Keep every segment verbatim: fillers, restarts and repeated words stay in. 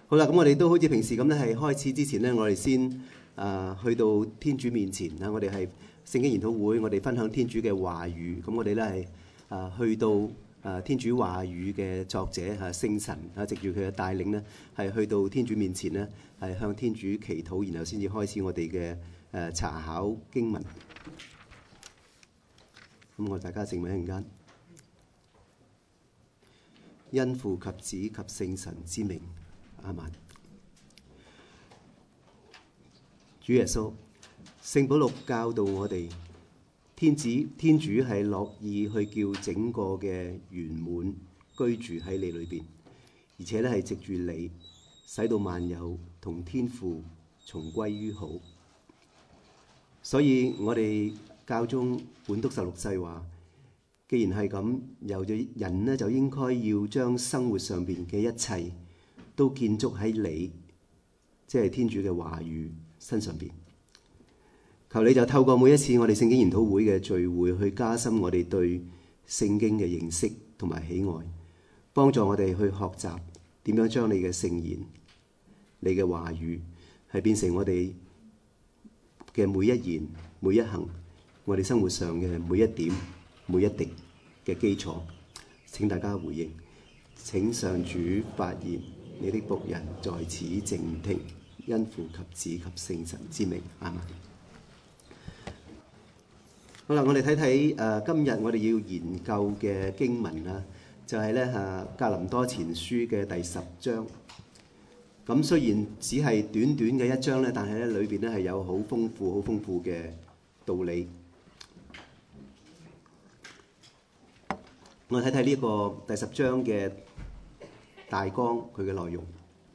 好啦，咁我哋都好似平時咁咧，係開始之前咧，我哋先啊、呃、去到天主面前啊，我哋係聖經研討會，我哋分享天主嘅話語。咁我哋咧係啊去到啊、呃、天主話語嘅作者嚇聖神啊，藉住佢嘅帶領咧，係去到天主面前咧，係向天主祈禱，然後先至開始我哋嘅誒查考經文。咁我大家靜默一陣間，因父及子及聖神之名。阿們。主耶穌，聖保祿教導我哋，天子天主係樂意去叫整個嘅圓滿居住喺你裏邊，而且咧係藉住你，使到萬有同天父重歸於好。所以我哋教宗本篤十六世話，既然係咁，由咗人呢，就應該要將生活上邊嘅一切都建築喺你，即係天主嘅話語身上邊。求你就透過每一次我哋聖經研討會嘅聚會，去加深我哋對聖經嘅認識同埋喜愛，幫助我哋去學習點樣將你嘅聖言、你嘅話語係變成我哋嘅每一言每一行，我哋生活上嘅每一點每一滴嘅基礎。請大家回應。請上主發言，你的僕人在此靜聽，因父及子及聖神之名。阿們。好啦，我哋睇睇誒今日我哋要研究嘅經文啦，就係咧誒格林多前書嘅第十章。咁雖然只係短短嘅一章咧，但係咧裏邊咧係有好豐富、好豐富嘅道理。我睇睇呢個第十章嘅大綱，佢嘅內容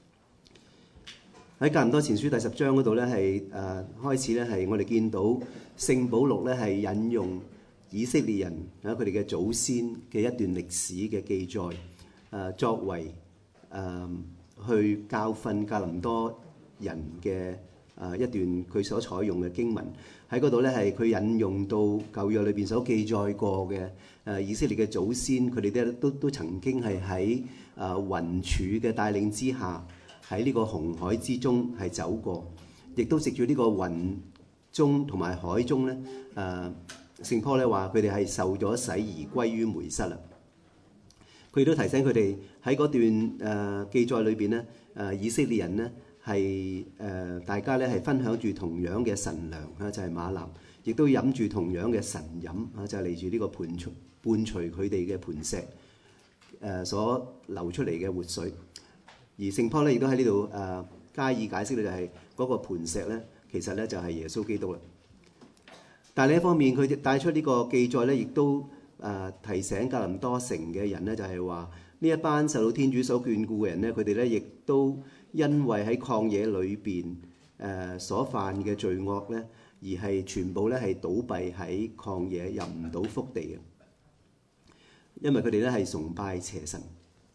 喺格林多前書第十章嗰度咧，係誒開始咧係我哋見到聖保祿咧係引用以色列人啊佢哋嘅祖先嘅一段歷史嘅記載，誒作為誒去教訓格林多人嘅誒一段佢所採用嘅經文。喺嗰度咧係佢引用到舊約裏邊所記載過嘅誒以色列嘅祖先，佢哋咧都都曾經係喺誒雲柱嘅帶領之下，喺呢個紅海之中係走過，亦都藉住呢個雲中同埋海中咧，誒聖保祿咧話佢哋係受咗洗而歸於梅瑟啦。佢亦都提醒佢哋喺嗰段誒、呃、記載裏邊咧，誒、呃、以色列人咧係誒大家咧係分享住同樣嘅神糧啊，就係、是、嗎哪，亦都飲住同樣嘅神飲啊，就係嚟住呢個盤隨伴隨佢哋嘅磐石誒、呃、所流出嚟嘅活水。而聖保祿咧亦都喺呢度誒加以解釋咧，就係嗰個磐石咧，其實咧就係耶穌基督啦。但係另一方面，佢帶出呢個記載咧，亦都誒、呃、提醒格林多城嘅人咧，就係話呢一班受到天主所眷顧嘅人咧，佢哋咧亦都因為喺曠野裏邊誒、呃、所犯嘅罪惡咧，而係全部咧係倒閉喺曠野，入唔到福地嘅，因為佢哋咧係崇拜邪神。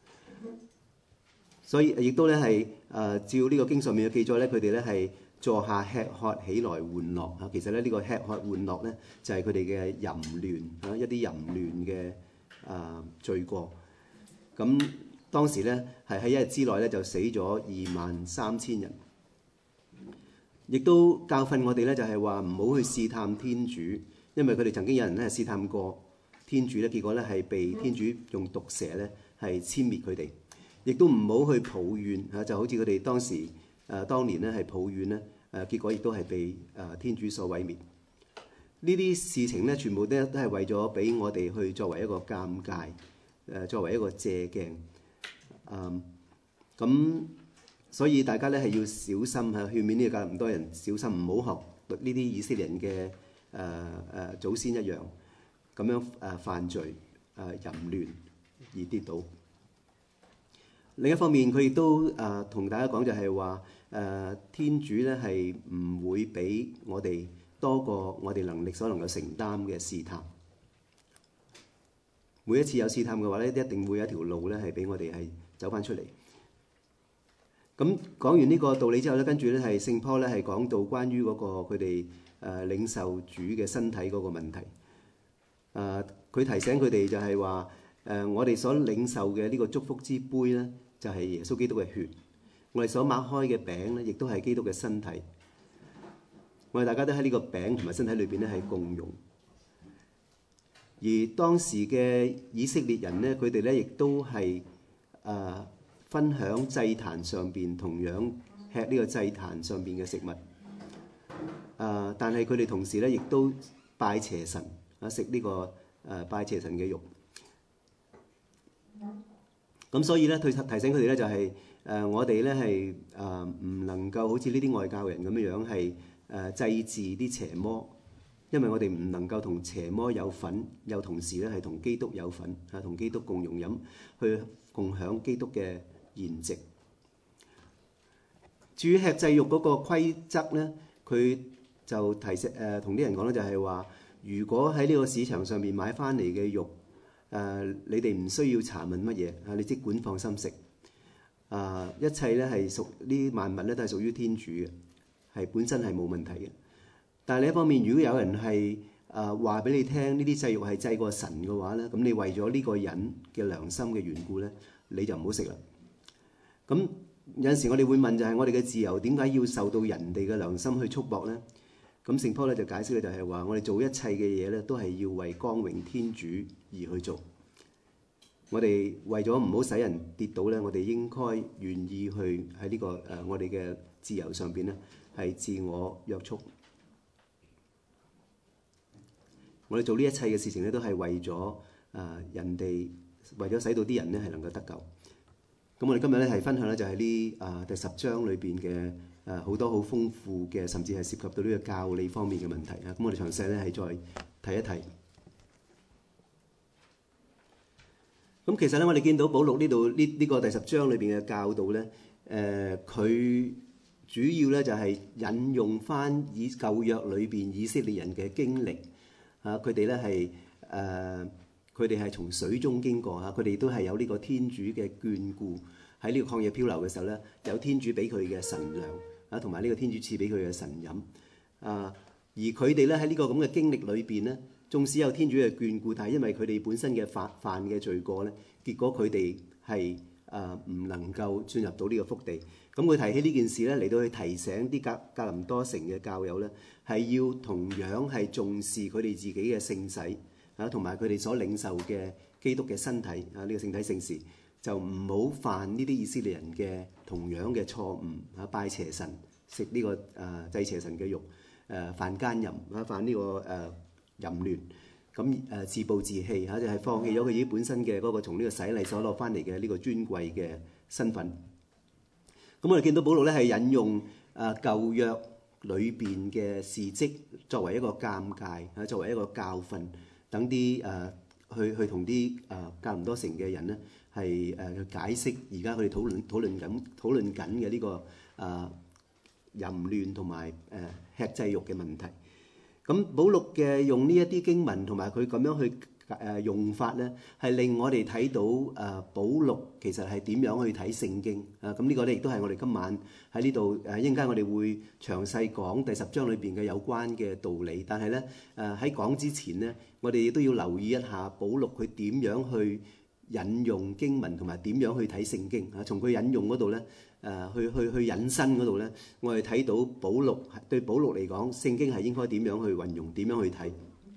所以亦都咧係誒照呢個經上面嘅記載咧，佢哋咧係坐下吃喝起來玩樂嚇。其實咧呢個吃喝玩樂咧就係佢哋嘅淫亂嚇，一啲淫亂嘅誒罪過。咁當時咧係喺一日之內咧就死咗二萬三千人，亦都教訓我哋咧就係話唔好去試探天主，因為佢哋曾經有人咧試探過天主咧，結果咧係被天主用毒蛇咧係殲滅佢哋。亦都唔好去抱怨嚇，就好似佢哋當時誒、呃、當年咧係抱怨咧誒、呃，結果亦都係被誒、呃、天主所毀滅。呢啲事情咧，全部都都係為咗俾我哋去作為一個鑑戒，誒、呃、作為一個借鏡。嗯，咁所以大家咧係要小心嚇，勸勉呢個格林多人小心，唔好學呢啲以色列人嘅誒誒祖先一樣咁樣誒、呃、犯罪誒、呃、淫亂而跌倒。另一方面，佢亦都誒同、呃、大家講就係話誒天主咧係唔會俾我哋多過我哋能力所能夠承擔嘅試探。每一次有試探嘅話咧，一定會有一條路咧係俾我哋係走翻出嚟。咁講完呢個道理之後咧，跟住咧係聖保祿咧係講到關於嗰個佢哋誒領受主嘅身體嗰個問題。誒、呃、佢提醒佢哋就係話誒我哋所領受嘅呢個祝福之杯咧，就係耶穌基督嘅血， 我哋所擘開嘅餅咧，亦都係基督嘅身體。我哋大家都喺呢個餅同埋身體裏邊咧係共用。而當時嘅以色列人咧，佢哋咧亦都係誒、呃、分享祭壇上邊同樣吃呢個祭壇上邊嘅食物。誒、呃，但係佢哋同時咧亦都拜邪神啊，食呢、這個誒、呃、拜邪神嘅肉。咁所以咧，佢提醒佢哋咧就係、是、誒、呃、我哋咧係誒唔能夠好似呢啲外教人咁樣樣係誒祭祀啲邪魔，因為我哋唔能夠同邪魔有份，又同時咧係同基督有份啊，同基督共用飲，去共享基督嘅筵席。至於吃祭肉嗰個規則咧，佢就提醒誒同啲人講咧，就係話如果喺呢個市場上面買翻嚟嘅肉。誒、呃，你哋唔需要查問乜嘢啊！你即管放心食。啊、呃，一切咧係屬呢萬物咧都係屬於天主嘅，係本身係冇問題嘅。但係另一方面，如果有人係誒話俾你聽呢啲祭肉係祭過神嘅話咧，咁你為咗呢個人嘅良心嘅緣故咧，你就唔好食啦。咁有陣時我哋會問，就係我哋嘅自由點解要受到人哋嘅良心去束縛咧？咁聖保羅咧就解釋咧，就係話我哋做一切嘅嘢咧，都係要為光榮天主而去做。我哋為咗唔好使人跌倒咧，我哋應該願意去喺呢、這個誒、呃、我哋嘅自由上邊咧，係自我約束。我哋做呢一切嘅事情咧，都係為咗誒、呃、人哋，為咗使到啲人咧係能夠得救。咁我哋今日咧係分享咧，就係呢誒第十章裏邊嘅。誒好多好豐富嘅，甚至係涉及到呢個教理方面嘅問題啊！咁我哋詳細咧係再睇一睇。咁其實咧，我哋見到保祿呢度呢呢個第十章裏邊嘅教導咧，誒、呃、佢主要咧就係引用翻以舊約裏邊以色列人嘅經歷啊，佢哋咧係誒佢哋係從水中經過嚇，佢哋都係有呢個天主嘅眷顧，喺呢個曠野漂流嘅時候咧，有天主俾佢嘅神糧。啊，同埋呢個天主賜俾佢嘅神飲啊，而佢哋咧喺呢個咁嘅經歷裏邊咧，縱使有天主嘅眷顧，但係因為佢哋本身嘅犯犯嘅罪過咧，結果佢哋係誒唔能夠進入到呢個福地。咁佢提起呢件事咧，嚟到去提醒啲格格林多城嘅教友咧，係要同樣係重視佢哋自己嘅聖洗啊，同埋佢哋所領受嘅基督嘅身體啊，呢個聖體聖事。就唔好犯呢啲以色列人嘅同樣嘅錯誤啊！拜邪神，食呢、這個誒、呃、祭邪神嘅肉，誒、呃、犯奸淫啊，犯呢、這個誒、呃、淫亂，咁誒、呃、自暴自棄嚇、啊，就係、是、放棄咗佢自己本身嘅嗰個從呢個洗禮所攞翻嚟嘅呢個尊貴嘅身份。咁我哋見到保祿咧係引用誒、呃、舊約裏邊嘅事蹟作為一個鑑戒啊，作為一個教訓，等啲誒去去同啲誒格林多城嘅人咧。係誒去解釋而家佢哋討論討論緊討論緊嘅呢個誒、呃、淫亂同埋誒吃祭肉嘅問題。咁保祿嘅用呢一啲經文同埋佢咁樣去誒、呃、用法咧，係令我哋睇到誒、呃、保祿其實係點樣去睇聖經啊？咁呢個咧亦都係我哋今晚喺呢度誒，一陣間我哋會詳細講第十章裏邊嘅有關嘅道理。但係咧誒喺講之前咧，我哋亦都要留意一下保祿佢點樣去引用經文同埋點樣去睇聖經啊？從佢引用嗰度咧，誒去去去引申嗰度咧，我哋睇到保祿對保祿嚟講，聖經係應該點樣去運用，點樣去睇。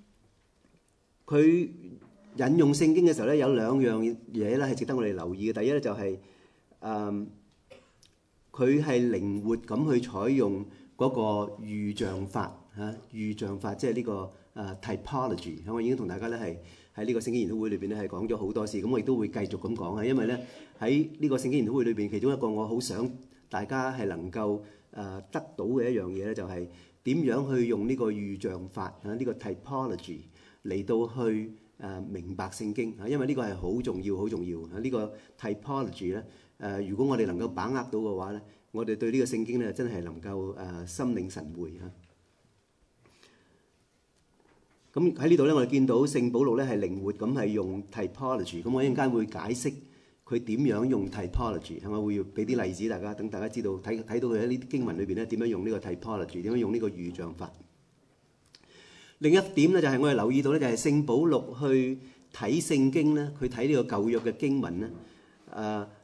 佢引用聖經嘅時候咧，有兩樣嘢咧係值得我哋留意嘅。第一咧就係誒，佢係靈活咁去採用嗰個預像法嚇，預像法即係呢個誒 typology。我已經同大家咧係。喺呢個聖經研討會裏邊咧係講咗好多次，咁我亦都會繼續咁講啊，因為咧喺呢個聖經研討會裏邊，其中一個我好想大家係能夠誒得到嘅一樣嘢咧，就係點樣去用呢個預像法啊，呢個 typology 嚟到去誒明白聖經啊，因為呢個係好重要、好重要啊！呢個 typology 咧誒，如果我哋能夠把握到嘅話咧，我哋對呢個聖經咧真係能夠誒心領神會啊！咁喺呢度咧，我哋見到聖保祿咧係靈活咁係用 typology。咁我一陣間會解釋佢點樣用 typology，係咪會要俾啲例子大家，等大家知道睇睇到佢喺呢啲經文裏邊咧點樣用呢個 typology，點樣用呢個預像法。另一點咧就係我哋留意到咧，就係聖保祿去睇聖經咧，佢睇呢個舊約嘅經文咧，誒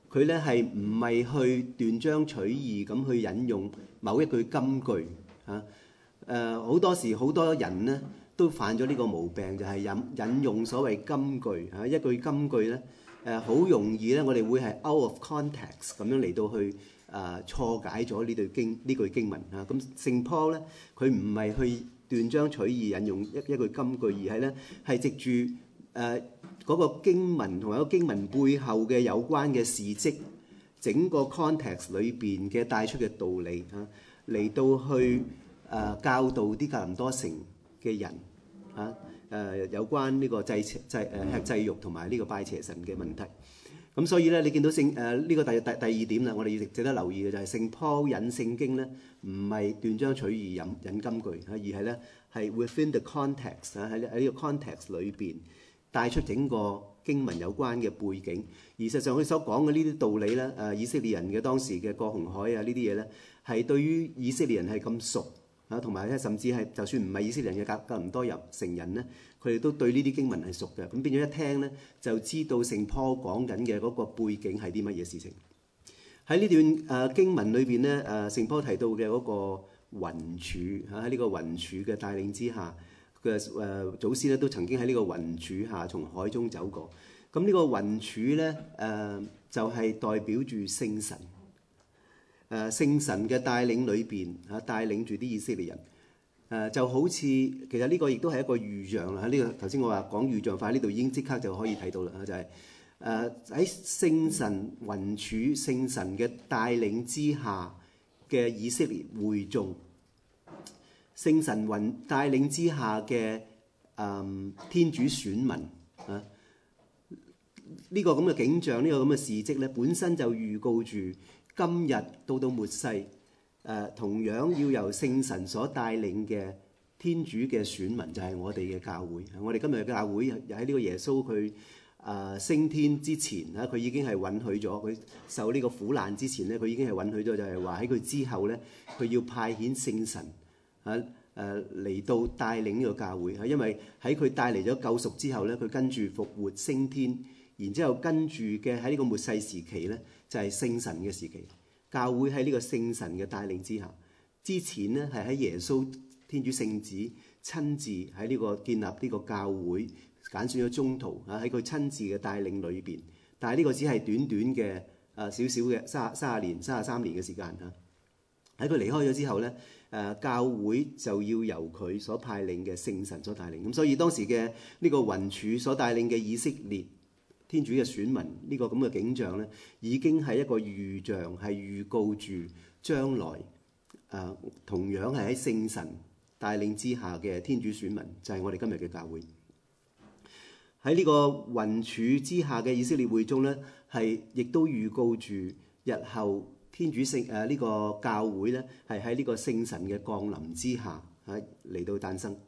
佢咧係唔係去斷章取義咁去引用某一句金句嚇？誒好多時好多人咧都犯咗呢個毛病，就係引引用所謂金句嚇，一句金句咧誒好容易咧，我哋會係 out of context 咁樣嚟到去誒錯解咗呢對經呢句經文嚇。咁聖保咧，佢唔係去斷章取義引用一一句金句，而係咧係藉住誒嗰個經文同埋個經文背後嘅有關嘅事蹟，整個 context 裏邊嘅帶出嘅道理嚇，嚟到去誒教導啲格林多城嘅人嚇誒有關呢個祭祭誒吃祭肉同埋呢個拜邪神嘅問題。咁所以咧，你見到聖誒呢個第第第二點啦，我哋要值得留意嘅就係聖保引聖經咧，唔係斷章取義引引金句嚇，而係咧係 within the context 嚇，喺喺呢個 context 裏邊帶出整個經文有關嘅背景。而實際上佢所講嘅呢啲道理咧，誒以色列人嘅當時嘅過紅海啊呢啲嘢咧，係對於以色列人係咁熟啊，同埋咧甚至係就算唔係以色列人嘅格格林多人成人咧，佢哋都對呢啲經文係熟嘅。咁變咗一聽咧，就知道聖保講緊嘅嗰個背景係啲乜嘢事情。喺呢段誒經文裏邊咧，誒聖保提到嘅嗰個雲柱嚇，喺呢個雲柱嘅帶領之下，佢誒祖先咧都曾經喺呢個雲柱下從海中走過。咁呢個雲柱咧誒就係代表住聖神。誒聖神嘅帶領裏邊嚇，帶領住啲以色列人誒，就好似其實呢個亦都係一個預象啦。喺呢個頭先我話講預象化，呢度已經即刻就可以睇到啦，就係誒喺聖神雲柱聖神嘅帶領之下嘅以色列會眾，聖神雲帶領之下嘅誒天主選民啊，呢個咁嘅景象，呢個咁嘅事蹟咧，本身就預告住今日到到末世，誒、呃、同樣要由聖神所帶領嘅天主嘅選民，就係、是、我哋嘅教會。我哋今日嘅教會喺呢個耶穌佢誒升天之前嚇，佢已經係允許咗佢受呢個苦難之前咧，佢已經係允許咗，就係話喺佢之後咧，佢要派遣聖神嚇誒嚟到帶領呢個教會嚇，因為喺佢帶嚟咗救贖之後咧，佢跟住復活升天，然之後跟住嘅喺呢個末世時期咧，就係聖神嘅時期。教會喺呢個聖神嘅帶領之下，之前咧係喺耶穌天主聖子親自喺呢個建立呢個教會，揀選咗宗徒啊，喺佢親自嘅帶領裏邊。但係呢個只係短短嘅誒少少嘅三三十年、三十三年嘅時間嚇。喺佢離開咗之後咧，誒教會就要由佢所派領嘅聖神所帶領。咁所以當時嘅呢個雲柱所帶領嘅以色列天主嘅選民呢個咁嘅景象咧，已經係一個預象，係預告住將來誒、呃、同樣係喺聖神帶領之下嘅天主選民，就係、是、我哋今日嘅教會。喺呢個雲柱之下嘅以色列會中咧，係亦都預告住日後天主聖誒呢個教會咧，係喺呢個聖神嘅降臨之下喺嚟到誕生。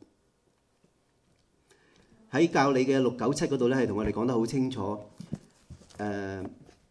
喺教理嘅六九七嗰度咧，係同我哋講得好清楚。誒、呃，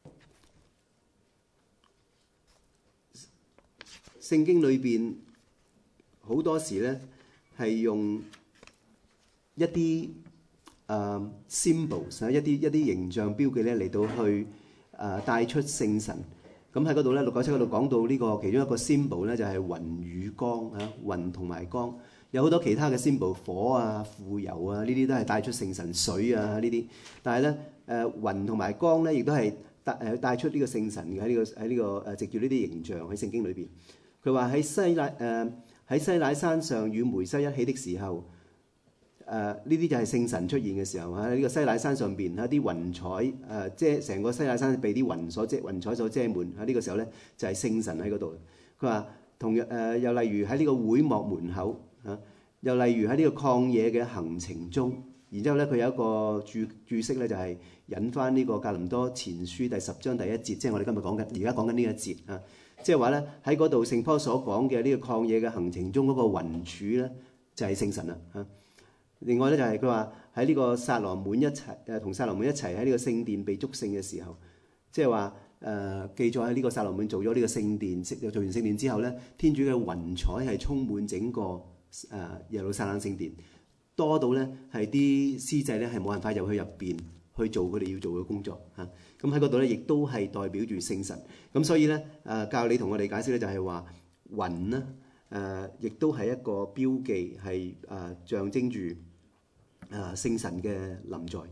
聖經裏邊好多時咧係用一啲誒、呃、symbols 啊，一啲一啲形象標記咧嚟到去誒、呃、帶出聖神。咁喺嗰度咧，六九七嗰度講到呢個其中一個 symbol 咧，就係雲與光啊，雲同埋光。有好多其他嘅 symbol，火啊、富有啊，呢啲都係帶出聖神，水啊呢啲。但係咧，誒、呃、雲同埋光咧，亦都係帶誒帶出呢個聖神嘅喺呢個喺呢、這個誒藉住呢啲形象喺聖經裏邊。佢話喺西乃誒喺西乃山上與梅瑟一起的時候，誒呢啲就係聖神出現嘅時候喺呢、這個西乃山上邊，喺啲雲彩誒、呃、遮成個西乃山被啲雲所遮雲彩所遮滿。喺呢個時候咧，就係、是、聖神喺嗰度。佢話同樣誒、呃、又例如喺呢個會幕門口。嚇！又例如喺呢個曠野嘅行程中，然之後咧佢有一個注注釋咧，就係引翻呢個格林多前書第十章第一節，即係我哋今日講緊，而家講緊呢一節啊，即係話咧喺嗰度聖保所講嘅呢個曠野嘅行程中嗰個雲柱咧，就係聖神啦嚇。另外咧就係佢話喺呢個撒羅滿一齊誒同撒羅滿一齊喺呢個聖殿被祝聖嘅時候，即係話誒記載喺呢個撒羅滿做咗呢個聖殿，做完聖殿之後咧，天主嘅雲彩係充滿整個誒、呃、耶路撒冷聖殿，多到咧係啲司祭咧係冇辦法入去入邊去做佢哋要做嘅工作嚇。咁喺嗰度咧，亦都係代表住聖神。咁所以咧，誒教理同我哋解釋咧，就係話雲咧誒，亦都係一個標記，係誒象徵住誒聖神嘅臨在。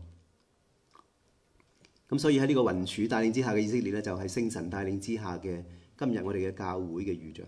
咁所以喺呢個雲柱帶領之下嘅以色列咧，就係聖神帶領之下嘅今日我哋嘅教會嘅預象。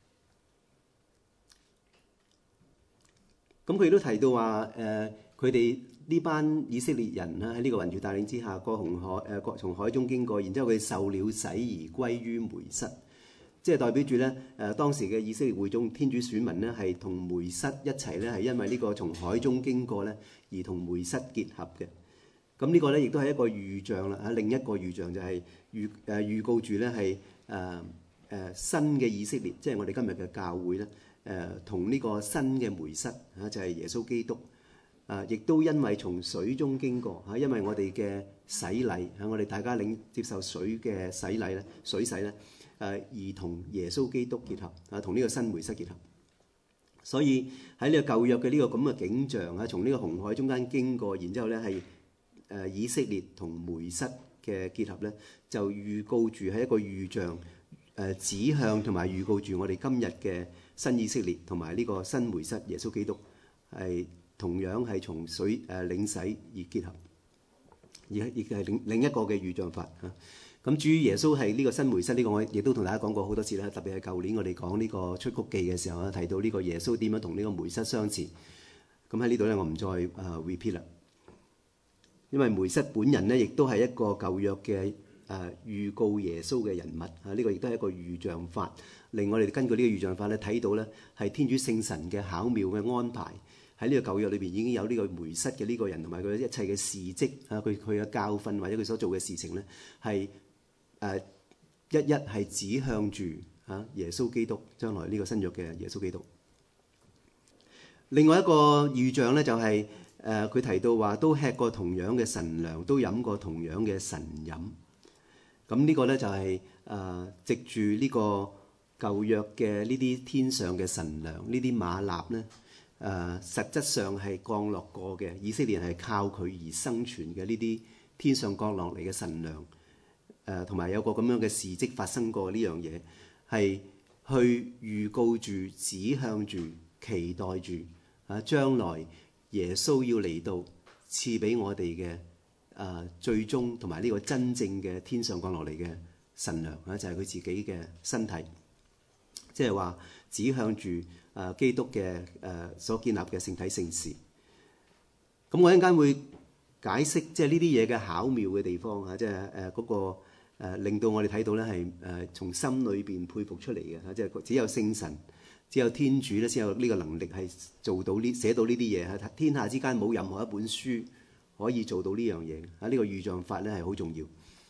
咁佢亦都提到話誒，佢哋呢班以色列人啦，喺呢個雲柱帶領之下過紅海誒，過從海中經過，然之後佢受了洗而歸於梅瑟，即係代表住咧誒當時嘅以色列會眾天主選民咧係同梅瑟一齊咧，係因為呢個從海中經過咧而同梅瑟結合嘅。咁呢個咧亦都係一個預象啦，嚇另一個預象就係預誒預告住咧係誒誒新嘅以色列，即係我哋今日嘅教會咧誒同呢個新嘅梅瑟嚇就係耶穌基督啊，亦都因為從水中經過嚇，因為我哋嘅洗禮嚇，我哋大家領接受水嘅洗禮咧，水洗咧誒而同耶穌基督結合啊，同呢個新梅瑟結合。所以喺呢個舊約嘅呢個咁嘅景象啊，從呢個紅海中間經過，然之後咧係。誒以色列同梅瑟嘅結合咧，就預告住係一個預象，誒指向同埋預告住我哋今日嘅新以色列同埋呢個新梅瑟耶穌基督係同樣係從水誒領洗而結合，而亦係另另一個嘅預象法嚇。咁至於耶穌係呢個新梅瑟呢個，我亦都同大家講過好多次啦。特別係舊年我哋講呢個出谷記嘅時候咧，提到呢個耶穌點樣同呢個梅瑟相似。咁喺呢度咧，我唔再誒 repeat 啦。因為梅瑟本人咧，亦都係一個舊約嘅誒預告耶穌嘅人物啊！呢個亦都係一個預象法，令我哋根據呢個預象法咧睇到咧係天主聖神嘅巧妙嘅安排。喺呢個舊約裏邊已經有呢個梅瑟嘅呢個人同埋佢一切嘅事蹟啊，佢佢嘅教訓或者佢所做嘅事情咧係誒一一係指向住啊耶穌基督將來呢個新約嘅耶穌基督。另外一個預象咧就係、是。誒佢、呃、提到話都吃過同樣嘅神糧，都飲過同樣嘅神飲。咁呢個咧就係、是、誒、呃、藉住呢個舊約嘅呢啲天上嘅神糧，呢啲馬納咧誒實質上係降落過嘅，以色列人係靠佢而生存嘅呢啲天上降落嚟嘅神糧。誒同埋有個咁樣嘅事蹟發生過呢樣嘢，係去預告住、指向住、期待住啊將來。耶穌要嚟到賜俾我哋嘅誒最終同埋呢個真正嘅天上降落嚟嘅神糧啊，就係、是、佢自己嘅身體，即係話指向住誒、呃、基督嘅誒、呃、所建立嘅聖體聖事。咁我一陣間會解釋即係呢啲嘢嘅巧妙嘅地方啊，即係誒嗰個、呃、令到我哋睇到咧係誒從心裏邊佩服出嚟嘅嚇，即係只有聖神。只有天主咧，先有呢個能力係做到呢寫到呢啲嘢嚇。天下之間冇任何一本書可以做到呢樣嘢嚇。呢個預象法咧係好重要。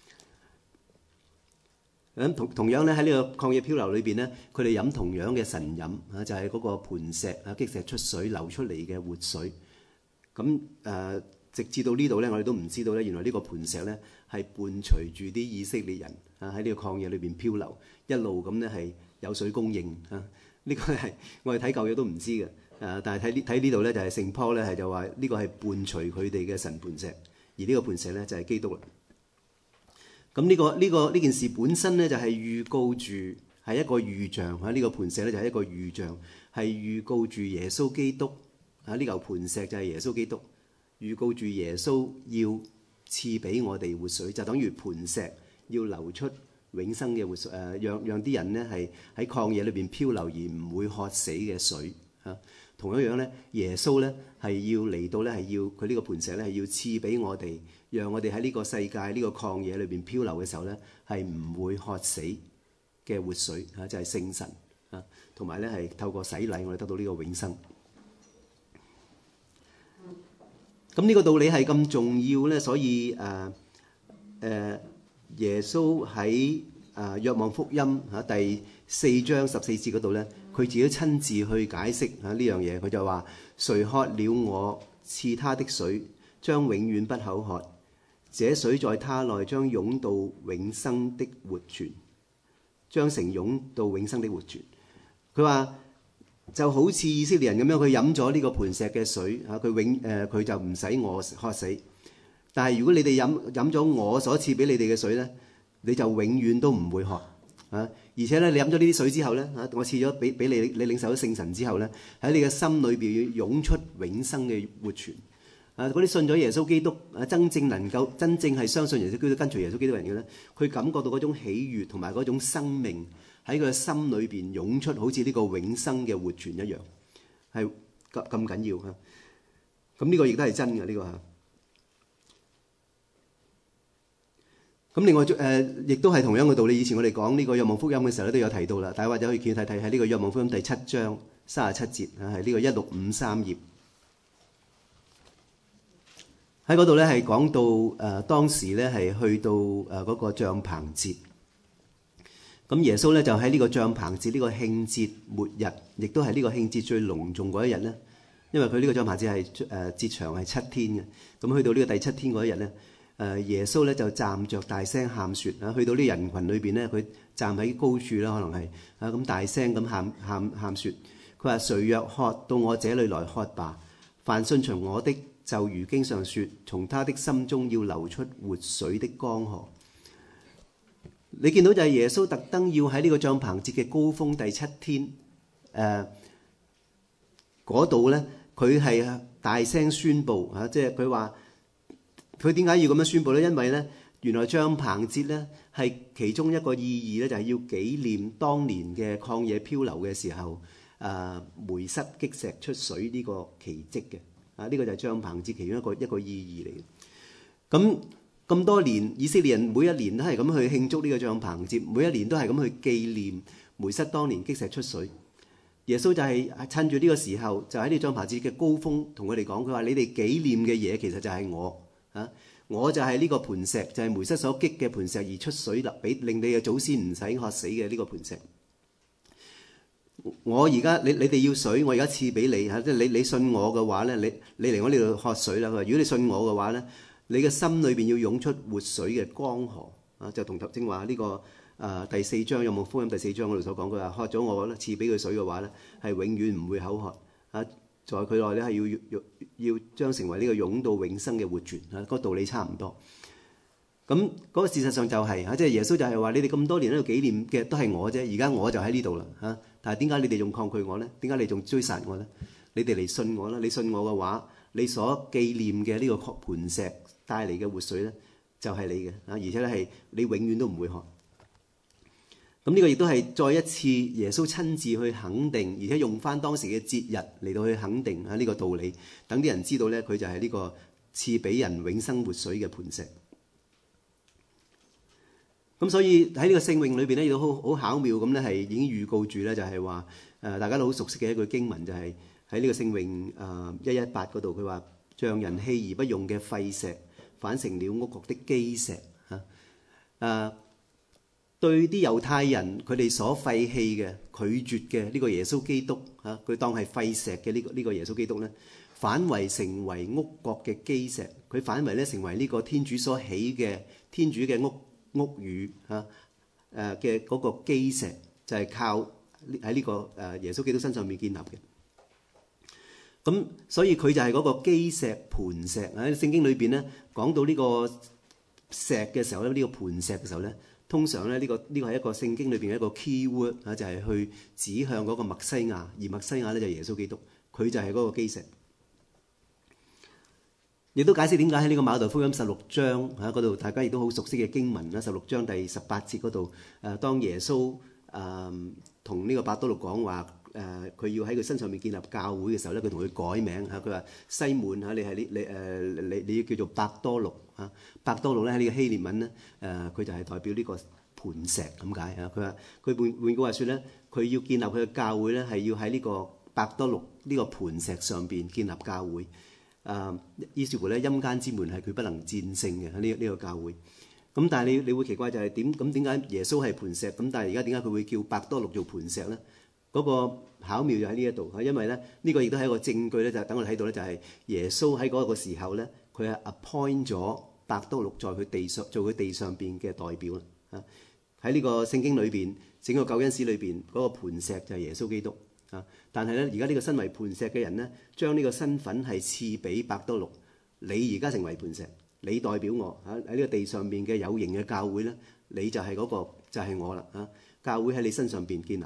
咁同同樣咧喺呢個曠野漂流裏邊咧，佢哋飲同樣嘅神飲嚇，就係嗰個磐石啊，擊石出水流出嚟嘅活水。咁誒，直至到呢度咧，我哋都唔知道咧，原來呢個磐石咧係伴隨住啲以色列人啊喺呢個曠野裏邊漂流，一路咁咧係有水供應嚇。呢個係我哋睇舊約都唔知嘅，誒，但係睇呢睇呢度咧就係聖保咧係就話呢個係伴隨佢哋嘅神磐石，而呢個磐石咧就係基督啦。咁呢個呢個呢件事本身咧就係預告住係一個預象嚇，呢個磐石咧就係一個預象，係預告住耶穌基督嚇，呢嚿磐石就係耶穌基督，預告住耶穌要賜俾我哋活水，就等於磐石要流出永生嘅活水，誒，讓讓啲人咧係喺曠野裏邊漂流而唔會渴死嘅水嚇。同一樣咧，耶穌咧係要嚟到咧係要佢呢個磐石咧係要賜俾我哋，讓我哋喺呢個世界呢個曠野裏邊漂流嘅時候咧係唔會渴死嘅活水嚇，就係聖神嚇，同埋咧係透過洗禮我哋得到呢個永生。咁呢個道理係咁重要咧，所以誒誒。呃呃耶穌喺誒《若望福音》嚇第四章十四節嗰度咧，佢自己親自去解釋嚇呢樣嘢。佢就話：誰喝了我賜他的水，將永遠不口渴；這水在他內將湧到永生的活泉，將成湧到永生的活泉。佢話就好似以色列人咁樣，佢飲咗呢個磐石嘅水嚇，佢永誒佢、呃、就唔使餓渴死。 但係如果你哋飲飲咗我所賜俾你哋嘅水咧，你就永遠都唔會渴啊！而且咧，你飲咗呢啲水之後咧，啊，我賜咗俾俾你，你領受咗聖神之後咧，喺你嘅心裏邊要湧出永生嘅活泉。啊，嗰啲信咗耶穌基督啊，真正能夠真正係相信耶穌基督、跟隨耶穌基督嘅人嘅咧，佢感覺到嗰種喜悅同埋嗰種生命喺佢嘅心裏邊湧出，好似呢個永生嘅活泉一樣，係咁咁緊要嚇。咁呢個亦都係真嘅，呢個嚇。咁另外誒，亦都係同樣嘅道理。以前我哋講呢個若望福音嘅時候咧，都有提到啦。大家或者可以見睇睇喺呢個若望福音第七章三十七節啊，係呢個一六五三頁。喺嗰度咧係講到誒、呃、當時咧係去到誒嗰、呃那個帳棚節。咁耶穌咧就喺呢個帳棚節呢個慶節末日，亦都係呢個慶節最隆重嗰一日咧。因為佢呢個帳棚節係誒節長係七天嘅。咁去到呢個第七天嗰一日咧。誒耶穌咧就站着大聲喊説啊！去到呢人群裏邊咧，佢站喺高處啦，可能係啊咁大聲咁喊喊喊説。佢話：誰若喝到我這裏來喝吧，凡信從我的，就如經上説，從他的心中要流出活水的江河。你見到就係耶穌特登要喺呢個帳棚節嘅高峰第七天誒嗰度咧，佢係大聲宣佈啊！即係佢話。佢點解要咁樣宣佈咧？因為咧，原來帳棚節咧係其中一個意義咧，就係要紀念當年嘅曠野漂流嘅時候，誒梅瑟擊石出水呢個奇蹟嘅。啊，呢個就係帳棚節其中一個一個意義嚟嘅。咁咁多年，以色列人每一年都係咁去慶祝呢個帳棚節，每一年都係咁去紀念梅瑟當年擊石出水。耶穌就係趁住呢個時候，就喺呢個帳棚節嘅高峰，同佢哋講：佢話你哋紀念嘅嘢，其實就係我。啊！我就係呢個磐石，就係、是、梅瑟所擊嘅磐石而出水啦，俾令你嘅祖先唔使渴死嘅呢個磐石。我而家你你哋要水，我而家賜俾你嚇，即係你你信我嘅話咧，你你嚟我呢度喝水啦。佢話：如果你信我嘅話咧，你嘅心裏邊要湧出活水嘅江河啊！就同頭先話呢個誒、呃、第四章有冇福音第四章嗰度所講，佢話喝咗我咧，賜俾佢水嘅話咧，係永遠唔會口渴啊！在佢內咧係要要要將成為呢個湧到永生嘅活泉啊！嗰個道理差唔多。咁嗰、那個事實上就係、是、嚇，即係耶穌就係話：你哋咁多年喺度紀念嘅都係我啫，而家我就喺呢度啦嚇。但係點解你哋仲抗拒我咧？點解你仲追殺我咧？你哋嚟信我啦！你信我嘅話，你所紀念嘅呢個磐石帶嚟嘅活水咧，就係、是、你嘅啊！而且咧係你永遠都唔會渴。咁呢個亦都係再一次耶穌親自去肯定，而且用翻當時嘅節日嚟到去肯定啊呢個道理，等啲人知道咧，佢就係呢個賜俾人永生活水嘅磐石。咁所以喺呢個聖詠裏邊咧，亦都好好巧妙咁咧，係已經預告住咧，就係話誒大家都好熟悉嘅一句經文，就係喺呢個聖詠誒一一八嗰度，佢話像人棄而不用嘅廢石，反成了屋角的基石嚇誒。啊對啲猶太人佢哋所廢棄嘅、拒絕嘅呢個耶穌基督嚇，佢當係廢石嘅呢個呢個耶穌基督咧，反為成為屋角嘅基石。佢反為咧成為呢個天主所起嘅天主嘅屋屋宇嚇誒嘅嗰個基石，就係靠喺呢個誒耶穌基督身上面建立嘅。咁所以佢就係嗰個基石磐石。喺聖經裏邊咧講到呢個石嘅時候咧，呢個磐石嘅時候咧。通常咧，呢個呢個係一個聖經裏邊嘅一個 key word 啊，就係去指向嗰個默西亞，而默西亞咧就係耶穌基督，佢就係嗰個基石。亦都解釋點解喺呢個馬竇福音十六章嚇嗰度，大家亦都好熟悉嘅經文啦，十六章第十八節嗰度誒，當耶穌誒同呢個伯多祿講話誒，佢、呃、要喺佢身上面建立教會嘅時候咧，佢同佢改名嚇，佢話西門嚇，你係你你誒你你要叫做伯多祿嚇，伯多祿咧喺呢個希臘文咧誒，佢就係代表呢個磐石咁解嚇。佢話佢換換句話説咧，佢要建立佢嘅教會咧，係要喺呢個伯多祿呢個磐石上邊建立教會。誒，於是乎咧，陰間之門係佢不能戰勝嘅喺呢呢個教會。咁但係你你會奇怪就係點咁點解耶穌係磐石咁，但係而家點解佢會叫伯多祿做磐石咧？嗰、那個巧妙就喺呢一度，因為咧呢、這個亦都係一個證據咧，就等我哋睇到咧，就係耶穌喺嗰個時候咧，佢係 appoint 咗伯多祿在佢地上做佢地上邊嘅代表啦。啊，喺呢個聖經裏邊，整個救恩史裏邊嗰個磐石就係耶穌基督。啊！但係咧，而家呢個身為磐石嘅人咧，將呢個身份係賜俾伯多祿。你而家成為磐石， 你代表我嚇喺呢個地上邊嘅有形嘅教會咧，你就係嗰個就係我啦嚇。教會喺你身上邊建立。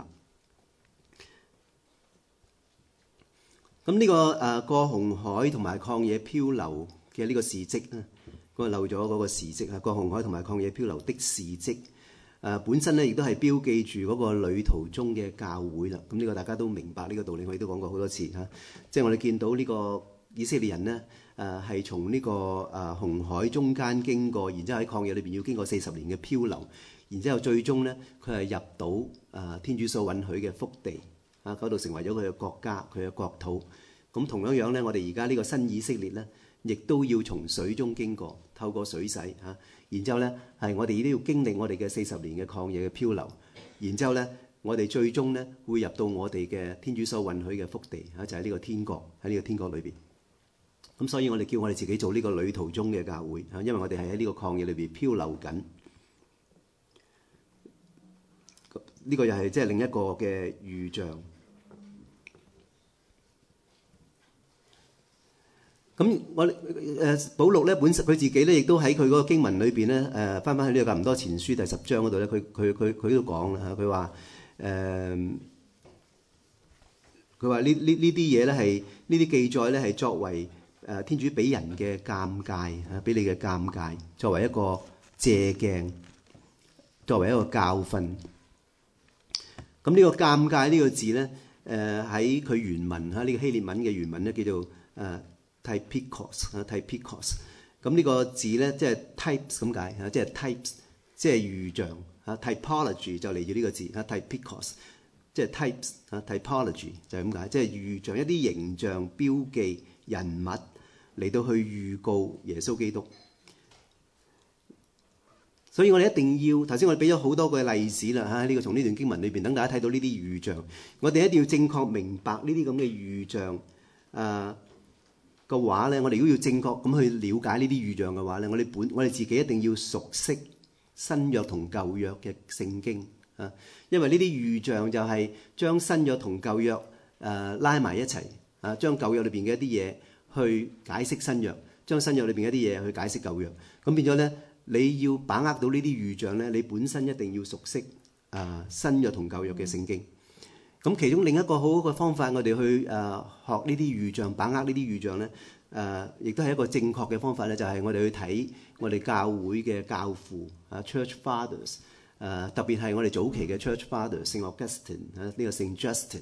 咁呢個誒過紅海同埋曠野漂流嘅呢個事蹟咧，我漏咗嗰個事蹟啊，過紅海同埋曠野漂流的事蹟。誒本身咧，亦都係標記住嗰個旅途中嘅教會啦。咁呢個大家都明白呢個道理，我亦都講過好多次嚇。即係我哋見到呢個以色列人呢，誒係從呢個誒紅海中間經過，然之後喺曠野裏邊要經過四十年嘅漂流，然之後最終呢，佢係入到誒天主所允許嘅福地啊，嗰度成為咗佢嘅國家，佢嘅國土。咁同樣樣咧，我哋而家呢個新以色列咧，亦都要從水中經過，透過水洗嚇。然之後咧，係我哋都要經歷我哋嘅四十年嘅曠野嘅漂流。然之後咧，我哋最終咧會入到我哋嘅天主所允許嘅福地嚇，就係呢個天國，喺呢個天國裏邊。咁所以我哋叫我哋自己做呢個旅途中嘅教會嚇，因為我哋係喺呢個曠野裏邊漂流緊。呢個又係即係另一個嘅預象。咁我誒保祿咧本身佢自己咧，亦都喺佢嗰個經文裏邊咧，誒翻翻去呢個《哥林多前書》第十章嗰度咧，佢佢佢佢都講啦嚇，佢話誒，佢話呢呢呢啲嘢咧係呢啲記載咧係作為誒天主俾人嘅鑑戒嚇，俾你嘅鑑戒，作為一個借鏡，作為一個教訓。咁呢個鑑戒呢個字咧，誒喺佢原文嚇，呢個希臘文嘅原文咧叫做誒typikos 啊 typikos。咁呢個字咧即係 types 咁解嚇，即係 types 即係預像嚇。typology 就嚟自呢個字嚇 typikos，即係 types 嚇 typology 就係咁解，即係預像一啲形象標記人物嚟到去預告耶穌基督。所以我哋一定要頭先我哋俾咗好多個例子啦嚇，呢個從呢段經文裏邊等大家睇到呢啲預象，我哋一定要正確明白呢啲咁嘅預象誒嘅話咧，我哋如果要正確咁去了解呢啲預象嘅話咧，我哋本我哋自己一定要熟悉新約同舊約嘅聖經啊，因為呢啲預象就係將新約同舊約誒拉埋一齊啊，將舊約裏邊嘅一啲嘢去解釋新約，將新約裏邊一啲嘢去解釋舊約，咁變咗咧。你要把握到呢啲預象咧，你本身一定要熟悉啊新約同舊約嘅聖經。咁其中另一個好好嘅方法，我哋去誒學呢啲預象，把握呢啲預象咧，誒亦都係一個正確嘅方法咧，就係我哋去睇我哋教會嘅教父啊 Church Fathers，誒特別係我哋早期嘅 Church Fathers，聖 Augustine 啊，呢個聖 Justin，誒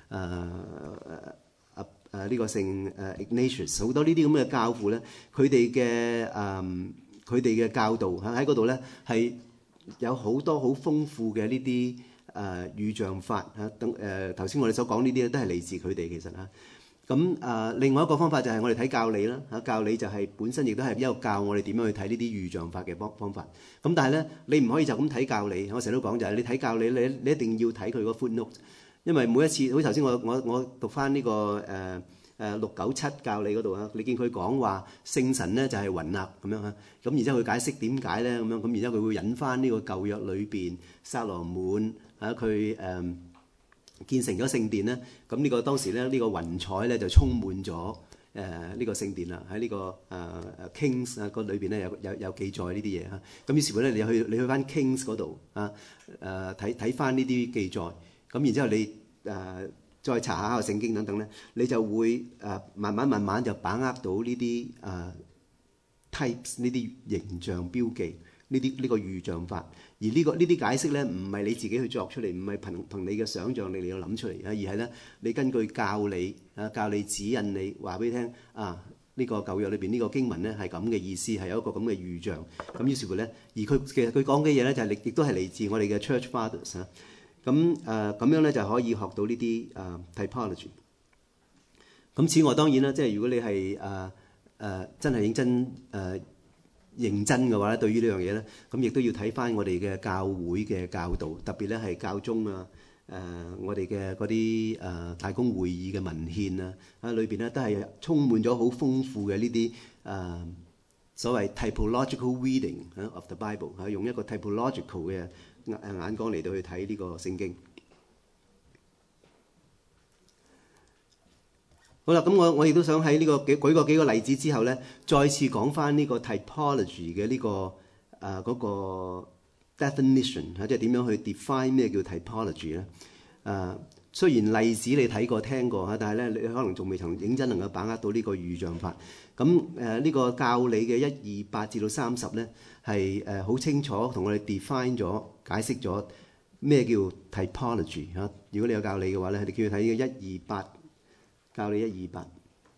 誒誒呢個聖誒 Ignatius，好多呢啲咁嘅教父咧，佢哋嘅誒。佢哋嘅教導喺嗰度咧，係有好多好豐富嘅呢啲誒預象法嚇，等誒頭先我哋所講呢啲咧，都係嚟自佢哋其實嚇。咁誒另外一個方法就係我哋睇教理啦嚇，教理就係本身亦都係一個教我哋點樣去睇呢啲預象法嘅方方法。咁但係咧，你唔可以就咁睇教理。我成日都講就係你睇教理，你你一定要睇佢個 footnote，因為每一次好似頭先我我我讀翻呢個誒。誒六九七教理嗰度啊，你見佢講話聖神咧就係雲立咁樣嚇，咁然之後佢解釋點解咧咁樣，咁然之後佢會引翻呢個舊約裏邊撒羅滿嚇佢誒建成咗聖殿咧，咁呢個當時咧呢個雲彩咧就充滿咗誒呢個聖殿啦，喺呢個誒 Kings 啊個裏邊咧有有有記載呢啲嘢嚇，咁於是乎咧你去你去翻 Kings 嗰度啊誒睇睇翻呢啲記載，咁然之後你誒。呃再查下個聖經等等咧，你就會誒慢慢慢慢就把握到呢啲誒 types 呢啲形象標記呢啲呢個預象法。而呢個呢啲解釋咧，唔係你自己去作出嚟，唔係憑憑你嘅想像力嚟到諗出嚟啊，而係咧你根據教理啊，教理指引你話俾你聽啊，呢個舊約裏邊呢個經文咧係咁嘅意思，係有一個咁嘅預象。咁於是乎咧，而佢其實佢講嘅嘢咧就係亦都係嚟自我哋嘅 Church Fathers 啊。咁誒咁樣咧就可以學到呢啲誒 typology。咁此外當然啦，即係如果你係誒誒真係認真誒、呃、認真嘅話咧，對於呢樣嘢咧，咁亦都要睇翻我哋嘅教會嘅教導，特別咧係教宗啊誒、呃、我哋嘅嗰啲誒大公會議嘅文獻啊，啊裏邊咧都係充滿咗好豐富嘅呢啲誒所謂 typological reading of the Bible 嚇，用一個 typological 嘅眼光嚟到去睇呢個聖經。 好啦，咁我我亦都想喺呢、這個幾舉個幾個例子之後咧，再次講翻呢個 typology 嘅呢、這個誒嗰、呃那個 definition 嚇，即係點樣去 define 咩叫 typology 咧？誒、呃，雖然例子你睇過聽過嚇，但係咧你可能仲未曾認真能夠把握到呢個預象法。咁誒呢個教理嘅一二八至到三十咧，係誒好清楚同我哋 define 咗解釋咗咩叫 typology 嚇。如果你有教理嘅話咧，你叫佢睇呢個一二八。教理一二八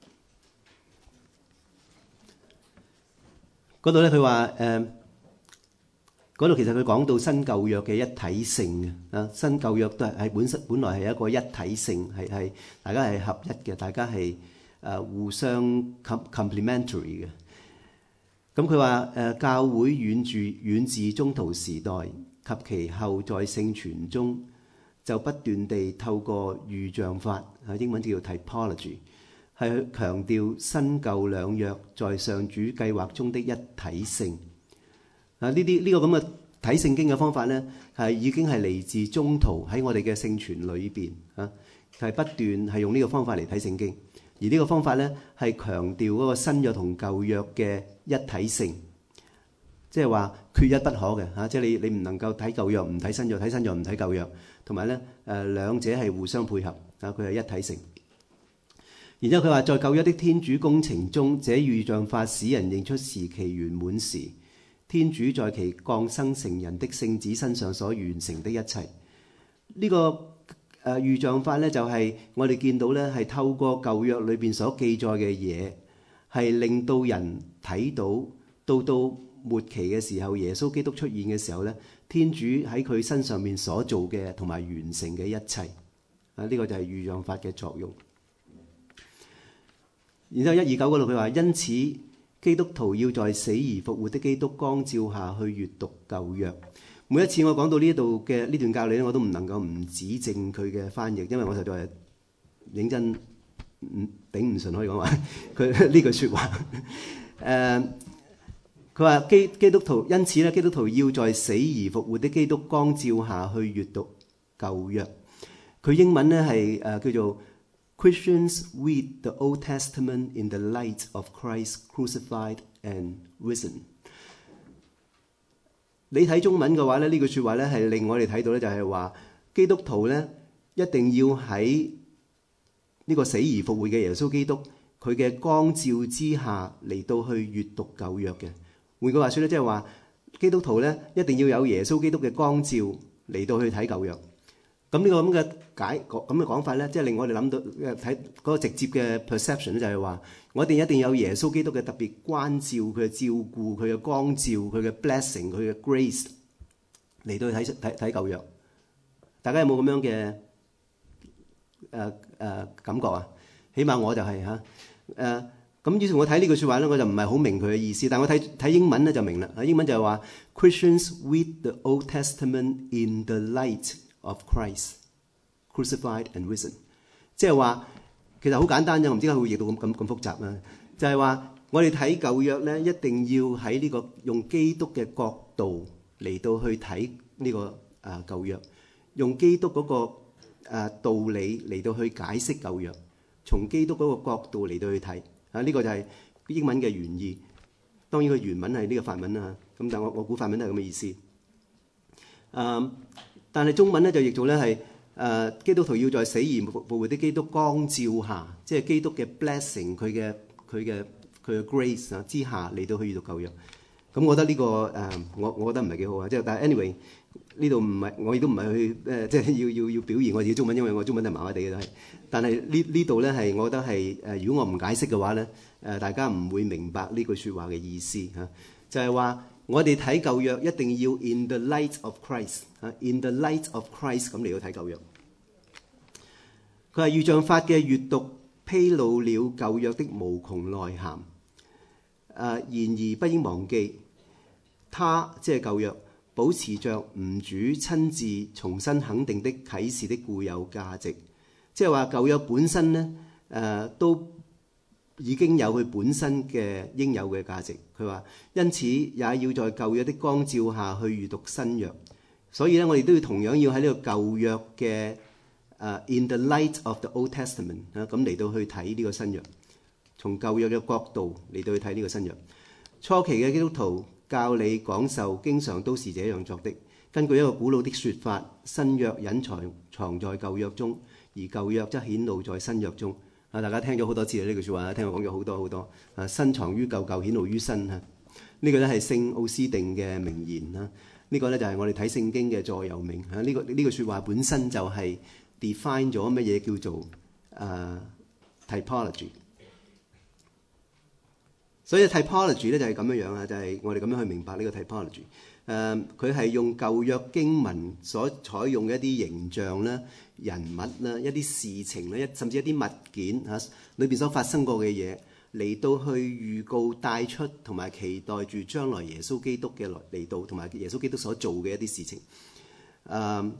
嗰度咧，佢話誒嗰度其實佢講到新舊約嘅一體性嘅啊，新舊約都係係本身本來係一個一體性，係係大家係合一嘅，大家係誒、呃、互相 complementary 嘅。咁佢話誒教會遠住遠自宗徒時代及其後在聖傳中，就不斷地透過預象法，英文叫做 typology， 係去強調新舊兩約在上主計劃中的一體性。啊，呢啲呢個咁嘅睇聖經嘅方法咧，係已經係嚟自宗徒喺我哋嘅聖傳裏邊啊，係不斷係用呢個方法嚟睇聖經。而呢個方法咧係強調嗰個新約同舊約嘅一體性。即係話缺一不可嘅嚇，即係你你唔能夠睇舊約唔睇新約，睇新約唔睇舊約，同埋咧誒兩者係互相配合啊，佢係一體性。然之後佢話，在舊約的天主工程中，這預象法使人認出時期圓滿時，天主在其降生成人的聖子身上所完成的一切。呢、這個誒預象法咧，就係我哋見到咧，係透過舊約裏邊所記載嘅嘢，係令到人睇到到到末期嘅時候，耶穌基督出現嘅時候咧，天主喺佢身上面所做嘅同埋完成嘅一切啊，呢、這個就係預象法嘅作用。然之後一二九嗰度佢話，因此基督徒要在死而復活的基督光照下去閱讀舊約。每一次我講到呢度嘅呢段教理咧，我都唔能夠唔指正佢嘅翻譯，因為我實在係認真唔頂唔順可以講話佢呢句説話。誒，佢話基基督徒因此咧，基督徒要在死而復活的基督光照下去閱讀舊約。佢英文咧係誒叫做 Christians read the Old Testament in the light of Christ crucified and risen。你睇中文嘅話咧，呢句説話咧係令我哋睇到咧，就係話基督徒咧一定要喺呢個死而復活嘅耶穌基督佢嘅光照之下嚟到去閱讀舊約嘅。換句話説咧，即係話基督徒咧一定要有耶穌基督嘅光照嚟到去睇舊約。咁呢個咁嘅解咁嘅講法咧，即係令我哋諗到睇嗰個直接嘅 perception 咧，就係話我哋一定有耶穌基督嘅特別關照、佢嘅照顧、佢嘅光照、佢嘅 blessing、佢嘅 grace 嚟到去睇睇睇舊約。大家有冇咁樣嘅誒誒感覺啊？起碼我就係嚇誒咁。於是我睇呢句説話咧，我就唔係好明佢嘅意思。但係我睇睇英文咧就明啦。英文就係話 Christians read the Old Testament in the light of Christ crucified and risen， 即係話其實好簡單啫，我唔知點解會譯到咁咁咁複雜啊！就係話我哋睇舊約咧，一定要喺呢個用基督嘅角度嚟到去睇呢個啊舊約，用基督嗰個啊道理嚟到去解釋舊約，從基督嗰個角度嚟到去睇啊！呢個就係英文嘅原意。當然佢原文係呢個法文啦，咁但係我我估法文都係咁嘅意思。啊！但係中文咧就譯做咧係誒基督徒要在死而復活的基督光照下，即係基督嘅 blessing 佢嘅佢嘅佢嘅 grace 啊之下嚟到去閱讀舊約。咁我覺得呢、這個誒、呃、我我覺得唔係幾好啊！即係但係 anyway 呢度唔係我亦都唔係去誒、呃、即係要要要表現我自己中文，因為我中文係麻麻地嘅都係。但係呢呢度咧係我覺得係誒、呃、如果我唔解釋嘅話咧誒、呃、大家唔會明白呢句説話嘅意思嚇、啊，就係、是、話。我哋睇舊約一定要 in the light of Christ 啊 in the light of Christ 咁嚟到睇舊約。佢係預象法嘅閱讀披露了舊約的無窮內涵。誒、啊，然而不應忘記，他即係舊約保持着吾主親自重新肯定的啟示的固有價值。即係話舊約本身咧誒、啊、都已經有佢本身嘅應有嘅價值。佢話，因此也要在舊約的光照下去閱讀新約。所以咧，我哋都要同樣要喺呢個舊約嘅 uh, in the light of the Old Testament 啊，咁嚟到去睇呢個新約，從舊約嘅角度嚟到去睇呢個新約。初期嘅基督徒教理講授經常都是這樣作的。根據一個古老的說法，新約隱藏藏在舊約中，而舊約則顯露在新約中。啊，大家聽咗好多次呢句説話，聽我講咗好多好多。啊，新藏於舊，舊顯露於新嚇。呢個咧係聖奧斯定嘅名言啦。呢個咧就係我哋睇聖經嘅座右銘嚇。呢個呢句説話本身就係 define 咗乜嘢叫做誒 typology。所以 typology 咧就係咁樣樣啊，就係我哋咁樣去明白呢個 typology。誒，佢係用舊約經文所採用嘅一啲形象啦、人物啦、一啲事情啦，甚至一啲物件嚇裏邊所發生過嘅嘢，嚟到去預告帶出同埋期待住將來耶穌基督嘅來嚟到，同埋耶穌基督所做嘅一啲事情。誒，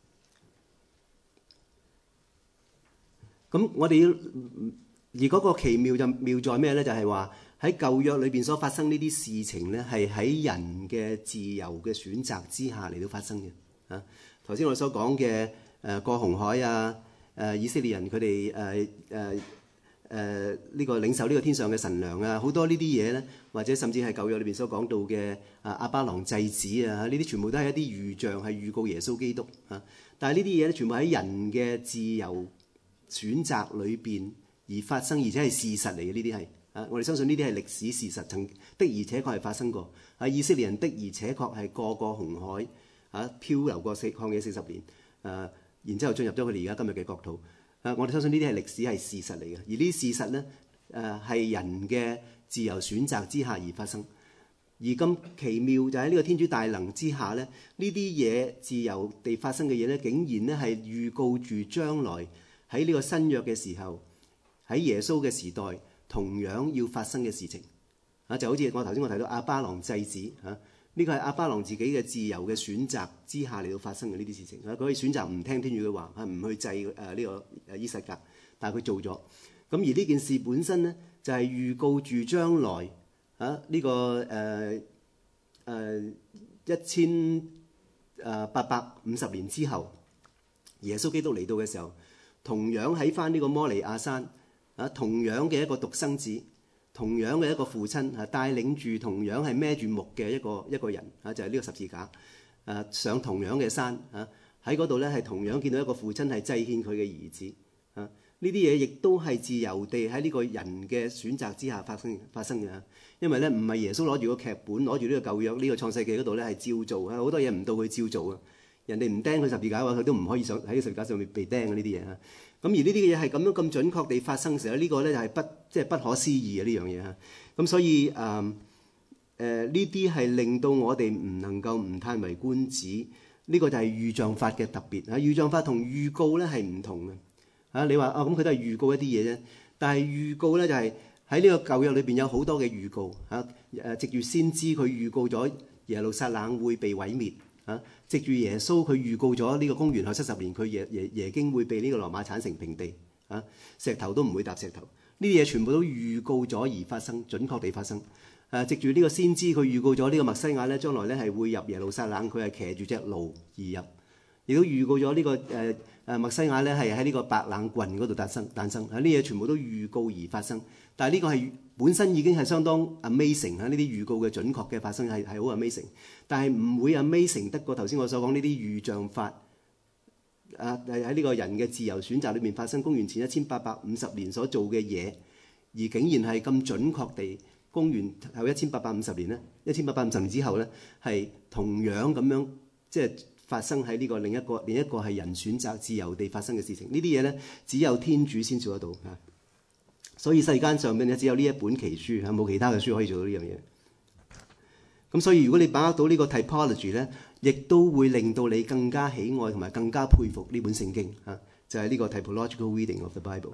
咁我哋要而嗰個奇妙就妙在咩咧？就係話，喺舊約裏邊所發生呢啲事情咧，係喺人嘅自由嘅選擇之下嚟到發生嘅。啊，頭先我哋所講嘅誒過紅海啊，誒以色列人佢哋誒誒誒呢個領受呢個天上嘅神糧啊，好多呢啲嘢咧，或者甚至係舊約裏邊所講到嘅啊亞巴郎祭子啊，呢啲全部都係一啲預象，係預告耶穌基督啊。但係呢啲嘢咧，全部喺人嘅自由選擇裏邊而發生，而且係事實嚟嘅。呢啲係。啊！我哋相信呢啲係歷史事實，曾的而且確係發生過。啊，以色列人的而且確係過過紅海，啊漂流過四曠野四十年，啊，然之後進入咗佢哋而家今日嘅國土。啊，我哋相信呢啲係歷史係事實嚟嘅。而呢啲事實咧，誒係人嘅自由選擇之下而發生。而咁奇妙就喺呢個天主大能之下咧，呢啲嘢自由地發生嘅嘢咧，竟然咧係預告住將來喺呢個新約嘅時候，喺耶穌嘅時代，同樣要發生嘅事情，啊，就好似我頭先我提到亞巴郎祭子，嚇、啊，呢個係亞巴郎自己嘅自由嘅選擇之下嚟到發生嘅呢啲事情。佢、啊、可以選擇唔聽天主嘅話，係、啊、唔去祭誒呢、啊這個誒依撒格，但係佢做咗。咁而呢件事本身咧，就係、是、預告住將來啊呢、這個誒誒一千誒八百五十年之後，耶穌基督嚟到嘅時候，同樣喺翻呢個摩利亞山。啊，同樣嘅一個獨生子，同樣嘅一個父親，啊，帶領住同樣係孭住木嘅一個一個人，啊，就係、是、呢個十字架，啊，上同樣嘅山，啊，喺嗰度咧係同樣見到一個父親係祭獻佢嘅兒子，啊，呢啲嘢亦都係自由地喺呢個人嘅選擇之下發生發生嘅，因為咧唔係耶穌攞住個劇本，攞住呢個舊約呢、這個創世記嗰度咧係照做，好多嘢唔到佢照做啊，人哋唔釘佢十字架嘅話，佢都唔可以上喺十字架上面被釘嘅呢啲嘢啊。咁而呢啲嘅嘢係咁樣咁準確地發生嘅時候，呢、這個咧就係不即係、就是、不可思議嘅呢樣嘢嚇。咁所以誒誒呢啲係令到我哋唔能夠唔歎為觀止。呢、這個就係預象法嘅特別嚇。預象法同預告咧係唔同嘅嚇。你話啊咁佢都係預告一啲嘢啫，但係預告咧就係喺呢個舊約裏邊有好多嘅預告嚇。誒藉住先知佢預告咗耶路撒冷會被毀滅。啊！藉住耶穌，佢預告咗呢個公元後七十年，佢耶耶耶經會被呢個羅馬鏟成平地，啊，石頭都唔會踏石頭。呢啲嘢全部都預告咗而發生，準確地發生。誒、啊，藉住呢個先知，佢預告咗呢個默西亞咧，將來咧係會入耶路撒冷，佢係騎住隻驢而入。亦都預告咗呢、這個誒誒默西亞咧係喺呢個白冷郡嗰度誕生誕生。啊，呢嘢全部都預告而發生。但係呢個係本身已經係相當 amazing 嚇，呢啲預告嘅準確嘅發生係係好 amazing。但係唔會 amazing 得過頭先我所講呢啲預象法。啊，係喺呢個人嘅自由選擇裏面發生，公元前一千八百五十年所做嘅嘢，而竟然係咁準確地公元後一千八百五十年咧，一千八百五十年之後咧，係同樣咁樣即係發生喺呢個另一個另一個係人選擇自由地發生嘅事情。呢啲嘢咧，只有天主先做得到嚇。所以世間上邊咧，只有呢一本奇書嚇，冇其他嘅書可以做到呢樣嘢。咁所以如果你把握到呢個 typology 咧，亦都會令到你更加喜愛同埋更加佩服呢本聖經嚇，就係、是、呢個 typological reading of the Bible。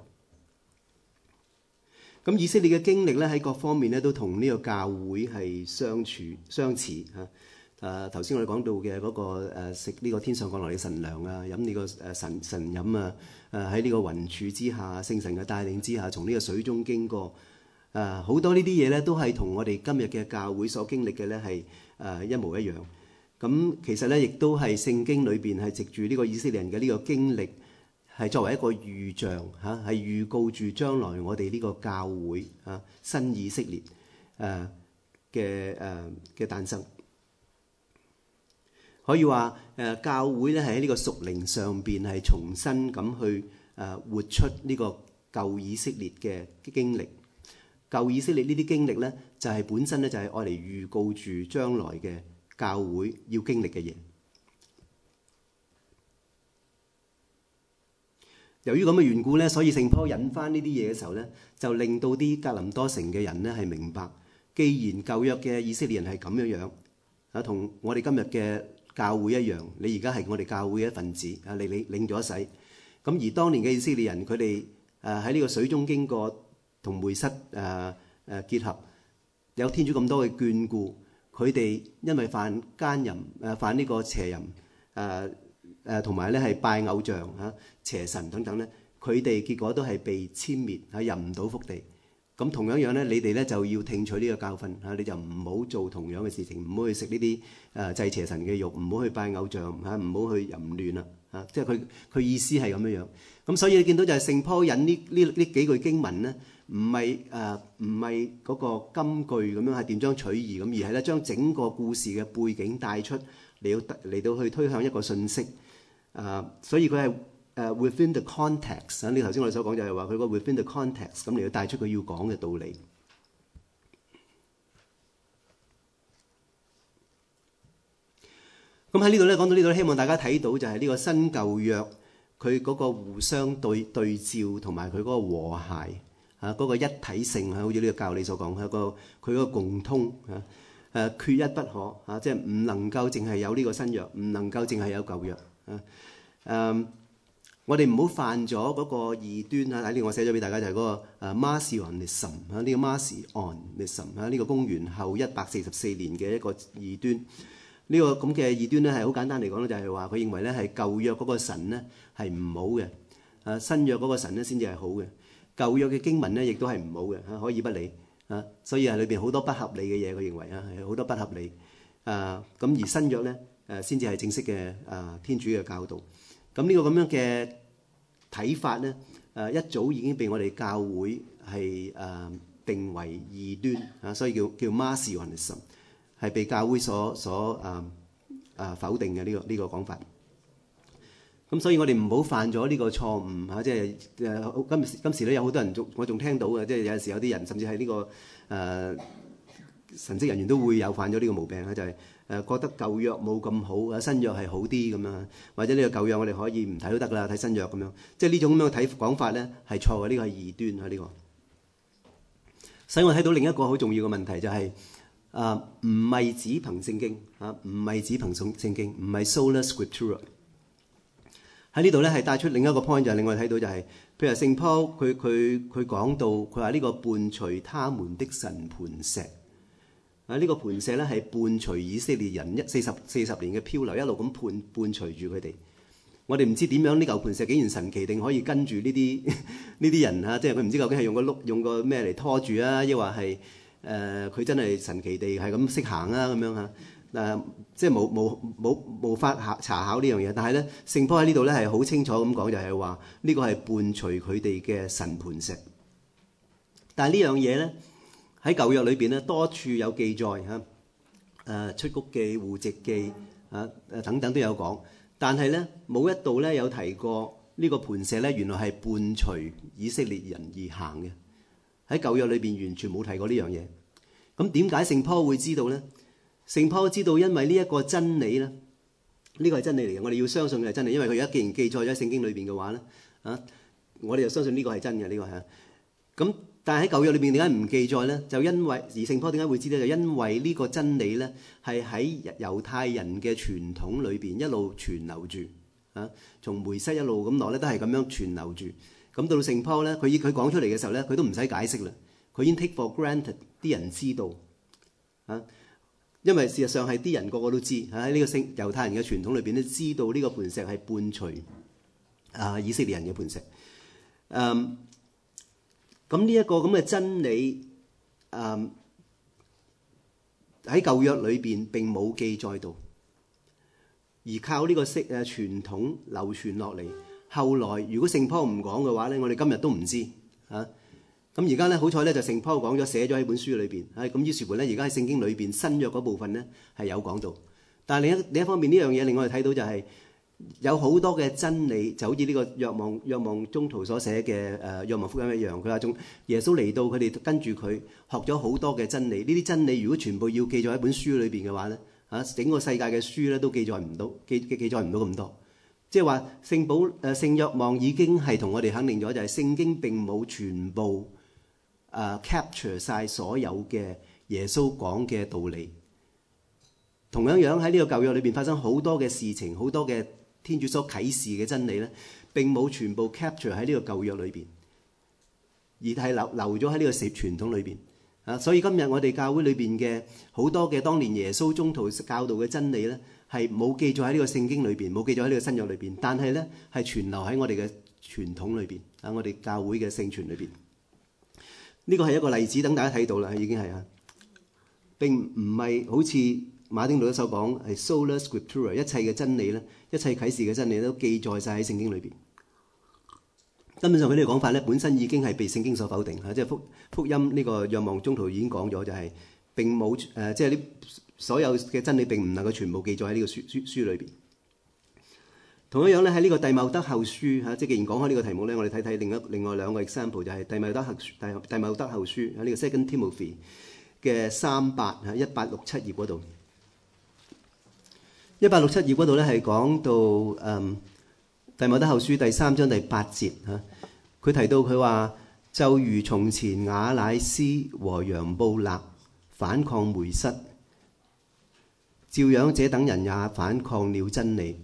咁以色列嘅經歷咧，喺各方面咧都同呢個教會係相處相似嚇。誒頭先我哋講到嘅嗰、那個、呃、食呢個天上降落嚟嘅神糧啊，飲呢個誒神神飲啊，誒喺呢個雲柱之下，聖神嘅帶領之下，從呢個水中經過，誒、呃、好多呢啲嘢咧，都係同我哋今日嘅教會所經歷嘅咧係誒一模一樣。咁其實咧，亦都係聖經裏邊係藉住呢個以色列人嘅呢個經歷， 係作為一個預象嚇，係預告住將來我哋呢個教會啊新以色列誒嘅誒嘅誕生。可以話誒教會咧係喺呢個屬靈上邊係重新咁去誒活出呢個舊以色列嘅經歷。舊以色列呢啲經歷咧就係本身咧就係愛嚟預告住將來嘅教會要經歷嘅嘢。由於咁嘅緣故咧，所以聖保羅引翻呢啲嘢嘅時候咧，就令到啲格林多城嘅人咧係明白，既然舊約嘅以色列人係咁樣樣啊，同我哋今日嘅教會一樣，你而家係我哋教會嘅一份子啊，你你領咗洗。咁而當年嘅以色列人，佢哋誒喺呢個水中經過，同梅瑟誒誒結合，有天主咁多嘅眷顧，佢哋因為犯奸淫誒犯呢個邪淫誒誒同埋咧係拜偶像嚇邪神等等咧，佢哋結果都係被殲滅嚇，入唔到福地。咁同樣樣咧，你哋咧就要聽取呢個教訓嚇，你就唔好做同樣嘅事情，唔好去食呢啲誒祭邪神嘅肉，唔好去拜偶像嚇，唔好去淫亂啦嚇。即係佢佢意思係咁樣樣。咁所以你見到就係聖保羅引呢呢呢幾句經文咧，唔係誒唔係嗰個金句咁樣係斷章取義咁，而係咧將整個故事嘅背景帶出嚟到嚟到去推向一個信息。啊、呃，所以佢係誒 within the context。你頭先我哋所講就係話佢個 within the context 咁嚟到帶出佢要講嘅道理。咁喺呢度咧講到呢度，希望大家睇到就係呢個新舊約佢嗰個互相對對照同埋佢嗰個和諧啊，嗰、嗰個一體性啊，好似呢個教理所講係個佢嗰個共通啊，誒缺一不可啊，即係唔能夠淨係有呢個新約，唔能夠淨係有舊約。啊，誒，我哋唔好犯咗嗰個異端啊！喺呢，我寫咗俾大家就係嗰個誒 Marcionism 啊，呢個 Marcionism 啊，呢個公元後一百四十四年嘅一個異端。呢個咁嘅異端咧，係好簡單嚟講咧，就係話佢認為咧係舊約嗰個神咧係唔好嘅，誒新約嗰個神咧先至係好嘅。舊約嘅經文咧亦都係唔好嘅嚇，可以不理啊，所以係裏邊好多不合理嘅嘢，佢認為啊係好多不合理啊。咁而新約咧，誒先至係正式嘅誒天主嘅教導。咁呢個咁樣嘅睇法咧，誒一早已經被我哋教會係誒定為異端啊，所以叫叫 Marcionism，係被教會所所誒誒否定嘅呢個呢個講法。咁所以我哋唔好犯咗呢個錯誤嚇，即係誒今時今時咧有好多人仲我仲聽到嘅，即係有陣時有啲人甚至係呢個誒神職人員都會有犯咗呢個毛病啊，就係。誒覺得舊約冇咁好啊，新約係好啲咁樣，或者呢個舊約我哋可以唔睇都得啦，睇新約咁樣，即係呢種咁樣睇講法咧係錯嘅，呢個係異端啊呢個。所以我睇到另一個好重要嘅問題就係誒唔係只憑聖經啊，唔係只憑聖聖經，唔係 sola scriptura。喺呢度咧係帶出另一個 point 就係另外睇到就係，譬如聖保佢佢佢講到佢話呢個伴隨他們的神磐石。啊！呢、這個磐石咧係伴隨以色列人一四十四十年嘅漂流，一路咁伴伴隨住佢哋。我哋唔知點樣呢嚿磐石竟然神奇定可以跟住呢啲呢啲人啊！即係佢唔知究竟係用個碌用個咩嚟拖住啊，抑或係誒佢真係神奇地係咁識行啊咁樣嚇。誒、呃、即係冇冇冇冇法查查考呢樣嘢。但係咧，聖保羅喺呢度咧係好清楚咁講，就係話呢個係伴隨佢哋嘅神磐石。但係呢樣嘢咧。喺舊約裏邊咧，多處有記載嚇，誒出谷記、戶籍記啊誒等等都有講，但係咧冇一度咧有提過呢個磐石咧，原來係伴隨以色列人而行嘅。喺舊約裏邊完全冇提過呢樣嘢。咁點解聖保羅會知道咧？聖保羅知道，因為呢一個真理咧，呢、呢個係真理嚟嘅，我哋要相信佢係真理，因為佢而家既然記載咗喺聖經裏邊嘅話咧，啊，我哋就相信呢個係真嘅，呢、呢個係咁。但係喺舊約裏邊點解唔記載咧？就因為而聖保羅點解會知咧？就因為呢個真理咧係喺猶太人嘅傳統裏邊一路傳流住啊，從梅瑟一路咁落咧都係咁樣傳流住。咁到到聖保羅咧，佢佢講出嚟嘅時候咧，佢都唔使解釋啦，佢已經 take for granted 啲人知道啊，因為事實上係啲人個個都知喺呢個聖猶太人嘅傳統裏邊都知道呢個磐石係伴隨啊以色列人嘅磐石。嗯。咁呢一個咁嘅真理，誒喺舊約裏邊並冇記載到，而靠呢個式誒傳統流傳落嚟， 後來如果聖保唔講嘅話咧，我哋今日都唔知嚇。咁而家咧好彩咧，就聖保講咗，寫咗喺本書裏邊。係咁於是乎咧，而家喺聖經裏邊新約嗰部分咧係有講到。但係另一另一方面呢樣嘢令我哋睇到就係、是、有好多嘅真理，就好似呢個若望若望宗徒所寫嘅誒若望福音一樣。佢話仲耶穌嚟到，佢哋跟住佢學咗好多嘅真理。呢啲真理如果全部要記載喺本書裏邊嘅話咧，嚇整個世界嘅書咧都記載唔到，記記記載唔到咁多。即係話聖保誒聖若望已經係同我哋肯定咗，就係聖經並冇全部。Uh, capture 晒所有嘅耶穌講嘅道理，同樣樣喺呢個舊約裏邊發生好多嘅事情，好多嘅天主所啟示嘅真理咧，並冇全部 capture 喺呢個舊約裏邊，而係留留咗喺呢個傳統裏邊啊。所以今日我哋教會裏邊嘅好多嘅當年耶穌宗徒教導嘅真理咧，係冇記載喺呢個聖經裏邊，冇記載喺呢個新約裏邊，但係咧係存留喺我哋嘅傳統裏邊啊，我哋教會嘅聖傳裏邊。呢個係一個例子，等大家睇到啦，已經係啊，並唔係好似馬丁路德所講係 sola scriptura， 一切嘅真理咧，一切啟示嘅真理都記載晒喺聖經裏邊。根本上佢呢個講法咧，本身已經係被聖經所否定嚇，即係福福音呢個若望宗徒已經講咗，就係並冇誒，即係呢所有嘅真理並唔能夠全部記載喺呢個書書書裏邊。同樣樣咧喺呢個弟茂德後書嚇，即係既然講開呢個題目咧，我哋睇睇另一另外兩個 example 就係弟茂德後弟弟茂德後書喺呢個 Second Timothy 嘅三八嚇一八六七頁嗰度，一八六七頁嗰度咧係講到誒弟茂德後書第三章第八節嚇，佢提到佢話就如從前亞乃斯和楊布勒反抗梅瑟，照樣這等人也反抗了真理。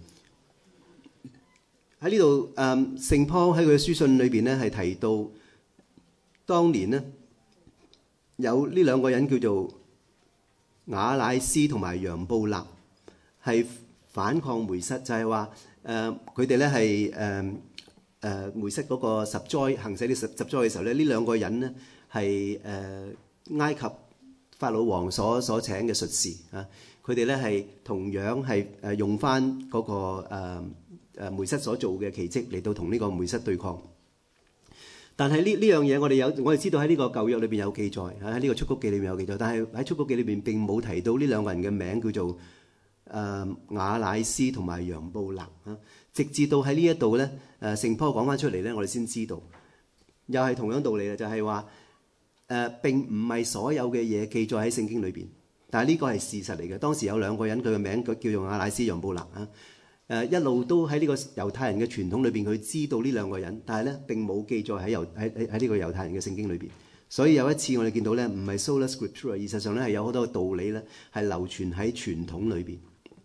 喺呢度，誒聖保喺佢嘅書信裏邊咧，係提到當年咧有呢兩個人叫做亞乃斯同埋楊布勒，係反抗梅瑟，就係話誒佢哋咧係誒誒梅瑟嗰個十災行使呢十十災嘅時候咧，呢兩個人咧係誒埃及法老王所所請嘅術士啊，佢哋咧係同樣係誒用翻嗰個誒。誒梅瑟所做嘅奇蹟嚟到同呢個梅瑟對抗，但係呢呢樣嘢我哋有我哋知道喺呢個舊約裏邊有記載，喺呢個出谷記裏邊有記載，但係喺出谷記裏邊並冇提到呢兩個人嘅名叫做誒亞乃斯同埋楊布勒啊，直至到喺呢一度咧誒聖保講翻出嚟咧，我哋先知道，又係同樣道理嘅，就係話誒並唔係所有嘅嘢記載喺聖經裏邊，但係呢個係事實嚟嘅。當時有兩個人，佢嘅名佢叫做亞乃斯、楊布勒啊。誒一路都喺呢個猶太人嘅傳統裏邊，佢知道呢兩個人，但係咧並冇記載喺猶喺喺喺呢個猶太人嘅聖經裏邊。所以有一次我哋見到咧，唔係 sola scriptura，而實上咧係有好多道理咧係流傳喺傳統裏邊。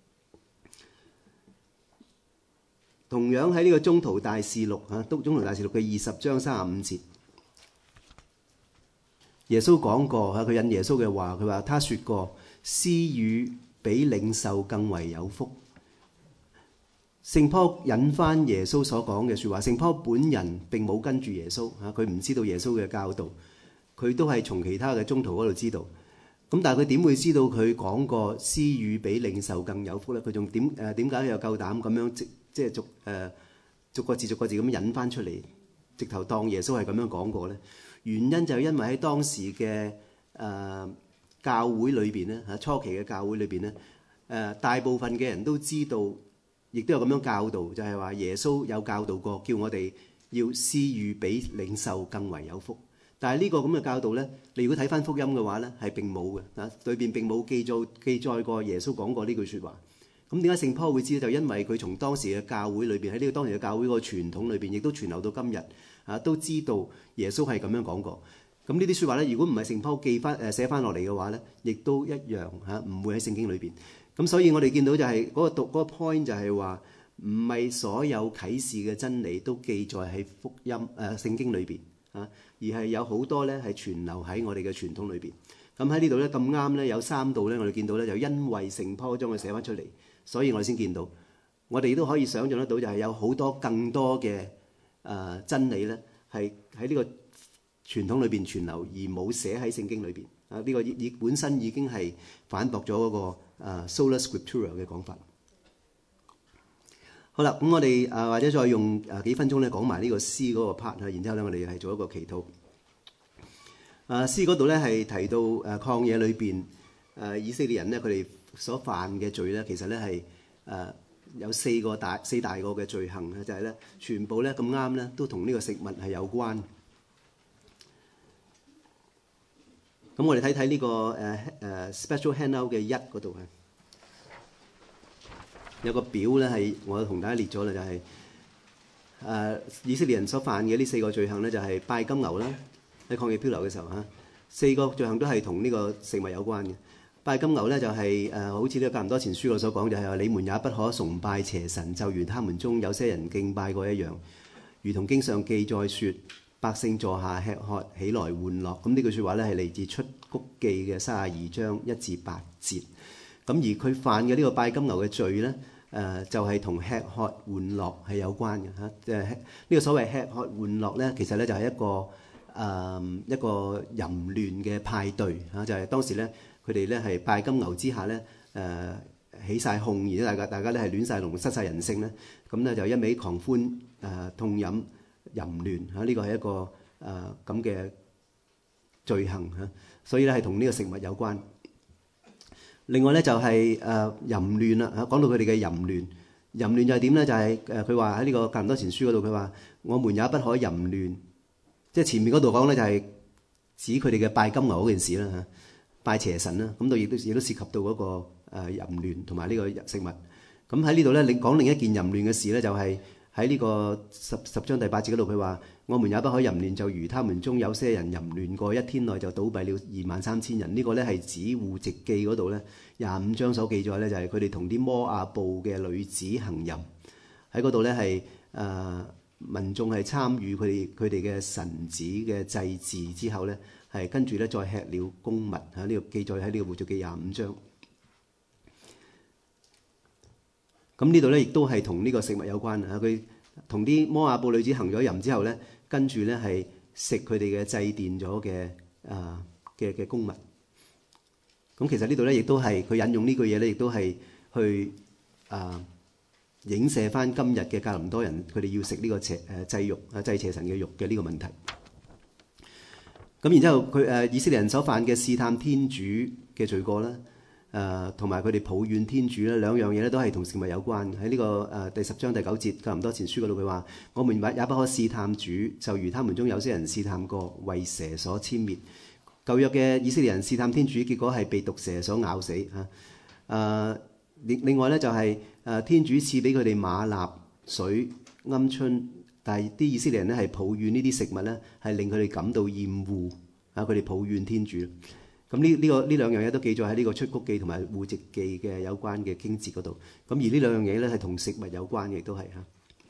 同樣喺呢個《宗徒大事錄》嚇，都《宗徒大事錄》嘅二十章三十五節，耶穌講過嚇，佢引耶穌嘅話，佢話：他説過，施予比領受更為有福。聖保引翻耶穌所講嘅説話，聖保本人並冇跟住耶穌嚇，佢唔知道耶穌嘅教導，佢都係從其他嘅宗徒嗰度知道。咁但係佢點會知道佢講過施予比領受更有福咧？佢仲點誒點解又夠膽咁樣即即係逐誒、呃、逐個字逐個字咁引翻出嚟，直頭當耶穌係咁樣講過咧？原因就係因為喺當時嘅誒、呃、教會裏邊咧嚇，初期嘅教會裏邊咧誒，大部分嘅人都知道。亦都有咁樣教導，就係話耶穌有教導過，叫我哋要施予比領受更為有福。但係呢個咁嘅教導咧，你如果睇翻福音嘅話咧，係並冇嘅啊，裏邊並冇記載記載過耶穌講過呢句説話。咁點解聖保會知咧？就因為佢從當時嘅教會裏邊，喺呢個當時嘅教會個傳統裏邊，亦都傳流到今日啊，都知道耶穌係咁樣講過。咁呢啲説話咧，如果唔係聖保記翻誒寫翻落嚟嘅話咧，亦都一樣嚇，唔會喺聖經裏邊。咁所以我哋見到就係嗰個讀嗰個 point 就係話，唔係所有啟示嘅真理都記載喺福音誒聖經裏邊啊，而係有好多咧係存留喺我哋嘅傳統裏邊。咁喺呢度咧咁啱咧有三度咧，我哋見到咧就因為聖保將佢寫翻出嚟，所以我哋先見到。我哋都可以想像得到，就係有好多更多嘅誒真理咧，係喺呢個傳統裏邊存留，而冇寫喺聖經裏邊啊。呢個已本身已經係反駁咗嗰個。啊 sola scriptura 嘅講法。 好啦，咁我哋啊或者再用誒幾分鐘咧講埋呢個詩嗰個 part 啊，然之後咧我哋係做一個祈禱。啊，詩嗰度咧係提到誒曠野裏邊誒以色列人咧佢哋所犯嘅罪咧，其實咧係誒有四個大四大個嘅罪行咧，就係咧全部咧咁啱咧都同呢個食物係有關。咁我哋睇睇呢個誒誒 special handout 嘅一嗰度啊。有個表咧係我同大家列咗啦，就係、是、誒、呃、以色列人所犯嘅呢四個罪行咧，就係、是、拜金牛啦，喺曠野漂流嘅時候嚇，四個罪行都係同呢個食物有關嘅。拜金牛咧就係、是、誒、呃、好似呢個哥林多前書嗰度所講，就係、是、話你們也不可崇拜邪神，就如他們中有些人敬拜過一樣，如同經上記載說，百姓坐下吃喝，起來玩樂。咁呢句説話咧係嚟自出谷記嘅三十二章一至八節。咁而佢犯嘅呢個拜金牛嘅罪咧，誒、呃、就係、是、同吃喝玩樂係有關嘅嚇。即係呢個所謂吃喝玩樂咧，其實咧就係一個誒、呃、一個淫亂嘅派對嚇、啊，就係、是、當時咧佢哋咧係拜金牛之下咧誒、呃、起晒哄，而且大家大家咧係亂晒龍，失晒人性咧，咁咧就一味狂歡誒、呃、痛飲淫亂嚇。呢、啊這個係一個誒咁嘅罪行嚇、啊，所以咧係同呢個食物有關。另外咧就係誒淫亂啦嚇，講到佢哋嘅淫亂，淫亂就係點咧？就係誒佢話喺呢個哥林多前書嗰度，佢話我們也不可淫亂，即係前面嗰度講咧就係指佢哋嘅拜金牛嗰件事啦嚇，拜邪神啦，咁到亦都亦都涉及到嗰個誒淫亂同埋呢個食物。咁喺呢度咧，另講另一件淫亂嘅事咧，就係喺呢個十十章第八節嗰度，佢話我們也不可淫亂，就如他們中有些人淫亂過，一天內就倒閉了二萬三千人。呢、這個咧係指戶籍記嗰度咧廿五章所記載咧，就係佢哋同啲摩亞部嘅女子行淫喺嗰度咧，係誒民眾係參與佢哋佢哋嘅神子嘅祭祀之後咧，係跟住咧再吃了公物嚇。呢、這個記載喺呢個戶籍記廿五章。咁呢度咧亦都係同呢個食物有關啊！佢同啲摩亞部女子行咗淫之後咧，跟住咧係食佢哋嘅祭奠咗嘅啊嘅嘅公物。咁其實呢度咧亦都係佢引用呢句嘢咧，亦都係去啊影射翻今日嘅哥林多人，佢哋要食呢個邪誒祭肉啊祭邪神嘅肉嘅呢個問題。咁然之後佢誒以色列人所犯嘅試探天主嘅罪過咧。誒同埋佢哋抱怨天主咧，兩樣嘢咧都係同食物有關。喺呢、這個誒、呃、第十章第九節哥林多前書嗰度，佢話：我們也不可試探主，就如他們中有些人試探過，為蛇所殲滅。舊約嘅以色列人試探天主，結果係被毒蛇所咬死嚇。誒、啊、另另外咧就係、是、誒、啊、天主賜俾佢哋馬納水鵪鶉，但係啲以色列人咧係抱怨呢啲食物咧係令佢哋感到厭惡啊！佢哋抱怨天主。咁呢呢個呢兩樣嘢都記載喺呢個出谷記同埋戶籍記嘅有關嘅經節嗰度。咁而呢兩樣嘢咧係同食物有關嘅，亦都係嚇。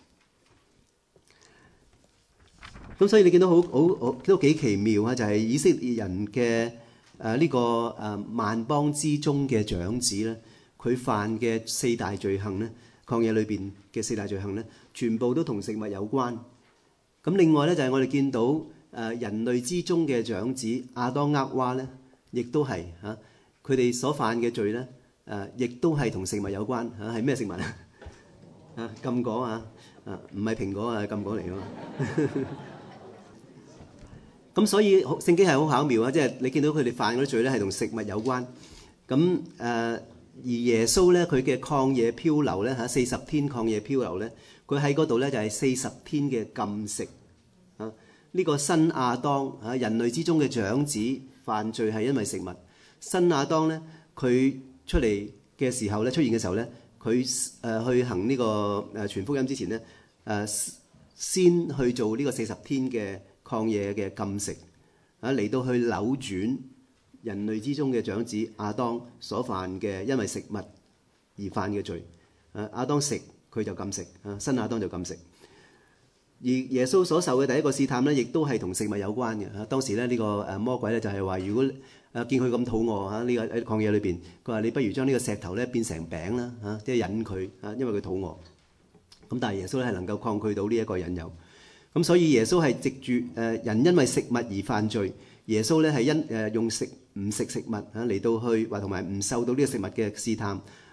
咁所以你見到好好好都幾奇妙啊！就係、是、以色列人嘅誒呢個誒萬邦之中嘅長子咧，佢犯嘅四大罪行咧，曠野裏邊嘅四大罪行咧，全部都同食物有關。咁另外咧就係我哋見到誒人類之中嘅長子亞當厄娃咧。亦都係嚇，佢哋所犯嘅罪咧，誒，亦都係同食物有關嚇，係咩食物啊？啊，禁果啊，啊，唔係蘋果啊，禁果嚟㗎嘛。咁所以聖經係好巧妙啊，即係你見到佢哋犯嗰啲罪咧，係同食物有關。咁誒，而耶穌咧，佢嘅曠野漂流咧嚇，四十天曠野漂流咧，佢喺嗰度咧就係四十天嘅禁食啊。呢個新亞當嚇，人類之中嘅長子。犯罪係因為食物。新亞當咧，佢出嚟嘅時候咧，出現嘅時候咧，佢誒去行呢個誒傳福音之前咧，誒先去做呢個四十天嘅曠野嘅禁食啊，嚟到去扭轉人類之中嘅長子亞當所犯嘅因為食物而犯嘅罪。誒亞當食佢就禁食啊，新亞當就禁食。而耶穌所受嘅第一個試探咧，亦都係同食物有關嘅嚇。當時咧呢個誒魔鬼咧就係話，如果誒見佢咁肚餓嚇，呢個喺曠野裏邊，佢話你不如將呢個石頭咧變成餅啦嚇，即係引佢嚇，因為佢肚餓。咁但係耶穌咧係能夠抗拒到呢一個引誘。咁所以耶穌係藉住誒人因為食物而犯罪，耶穌咧係因誒用食唔食食物嚇嚟到去話同埋唔受到呢個食物嘅試探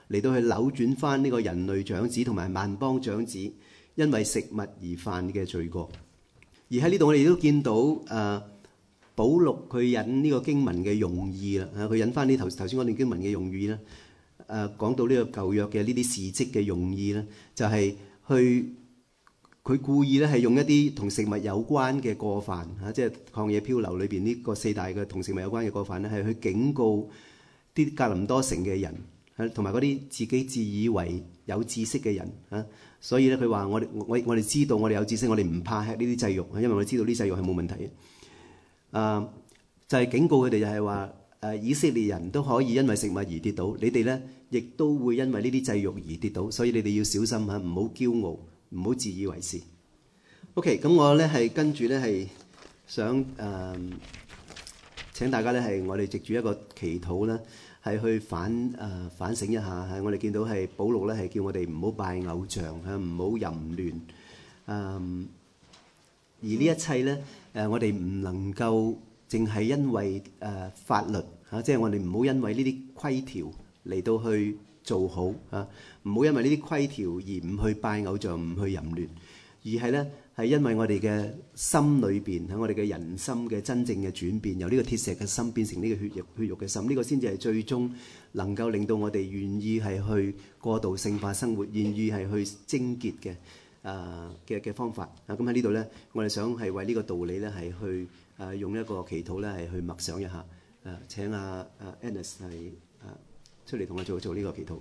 嚟到去扭轉翻呢個人類長子同埋萬邦長子因為食物而犯嘅罪過。而喺呢度我哋都見到誒、呃、保祿佢引呢個經文嘅用意啦，佢引翻呢頭頭先嗰段經文嘅用意啦，誒、呃、講到呢個舊約嘅呢啲事蹟嘅用意咧，就係、是、去佢故意咧係用一啲同食物有關嘅過犯嚇，即係曠野漂流裏邊呢個四大嘅同食物有關嘅過犯咧，係去警告啲格林多城嘅人，同埋嗰啲自己自以為有知識嘅人啊。所以咧，佢話我哋我我哋知道我哋有知識，我哋唔怕吃呢啲祭肉，因為我哋知道呢啲祭肉係冇問題嘅。啊，就係、是、警告佢哋，就係話誒以色列人都可以因為食物而跌倒，你哋咧亦都會因為呢啲祭肉而跌倒，所以你哋要小心嚇，唔好驕傲，唔好自以為是。OK， 咁我咧係跟住咧係想誒、呃、請大家咧係我哋藉住一個祈禱咧。係去反誒、呃、反省一下，係我哋見到係保祿咧係叫我哋唔好拜偶像嚇，唔好淫亂。誒、嗯，而呢一切咧誒、呃，我哋唔能夠淨係因為誒、呃、法律嚇、啊，即係我哋唔好因為呢啲規條嚟到去做好嚇，唔好因為呢啲規條而唔去拜偶像，唔去淫亂，而係咧。係因為我哋嘅心裏邊，喺我哋嘅人心嘅真正嘅轉變，由呢個鐵石嘅心變成呢個血肉血肉嘅心，呢、這個先至係最終能夠令到我哋願意係去過度聖化生活，願意係去貞潔嘅誒嘅嘅方法。啊，咁喺呢度咧，我哋想係為呢個道理咧係去誒、呃、用一個祈禱咧係去默想一下。誒、呃，請阿阿 Annis 係誒出嚟同我做做呢個祈禱。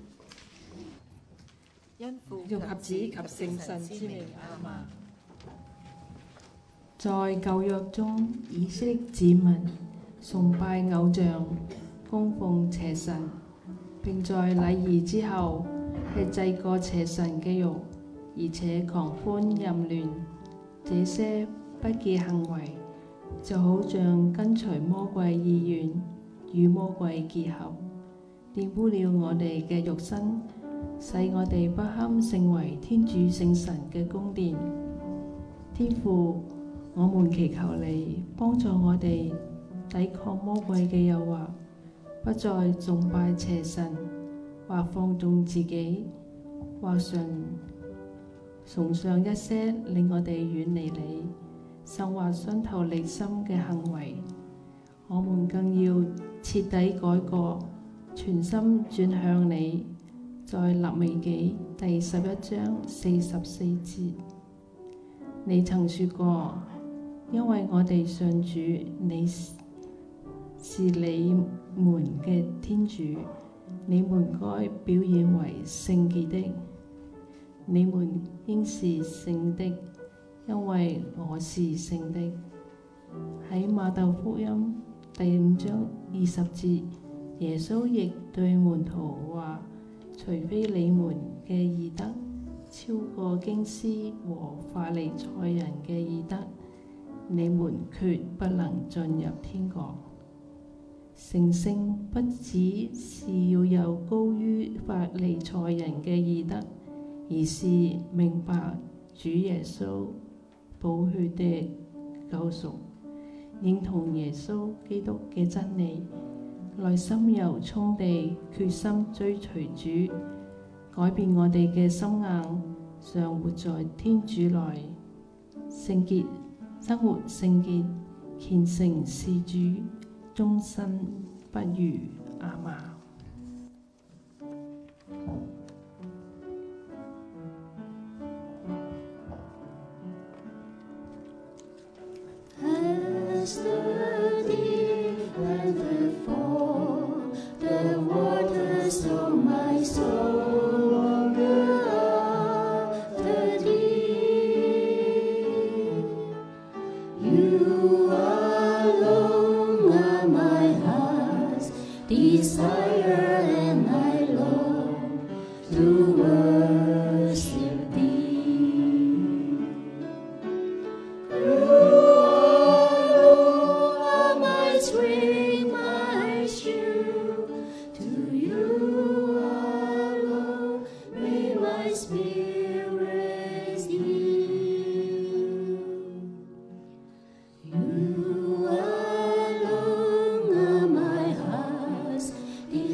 因父及子及聖神之名，阿們。 在舊約中，以色列子民崇拜偶像、供奉邪神，並在禮儀之後吃祭過邪神嘅肉，而且狂歡淫亂。這些不潔行為就好像跟隨魔鬼意願，與魔鬼結合，玷污了我哋嘅肉身，使我哋不堪成為天主聖神嘅宮殿。天父，我們祈求你幫助我哋抵抗魔鬼嘅誘惑，不再崇拜邪神，或放縱自己，或崇崇尚一些令我哋遠離你，甚或傷透你心嘅行為。我們更要徹底改過，全心轉向你。在利未記第十一章四十四節，你曾說過，因為我哋信主，你是你們嘅天主，你們該表現為聖潔的，你們應是聖的，因為我是聖的。喺馬竇福音第五章二十節，耶穌亦對門徒話，除非你們嘅義德超過經師和法利賽人嘅義德，你們決不能進入天國。成聖不只是要有高於法利賽人嘅義德，而是明白主耶穌寶血的救贖，認同耶穌基督嘅真理，內心由衷地決心追隨主，改變我哋嘅心硬，常活在天主內，聖潔生活聖潔，虔誠事主，終身不渝。阿們。 This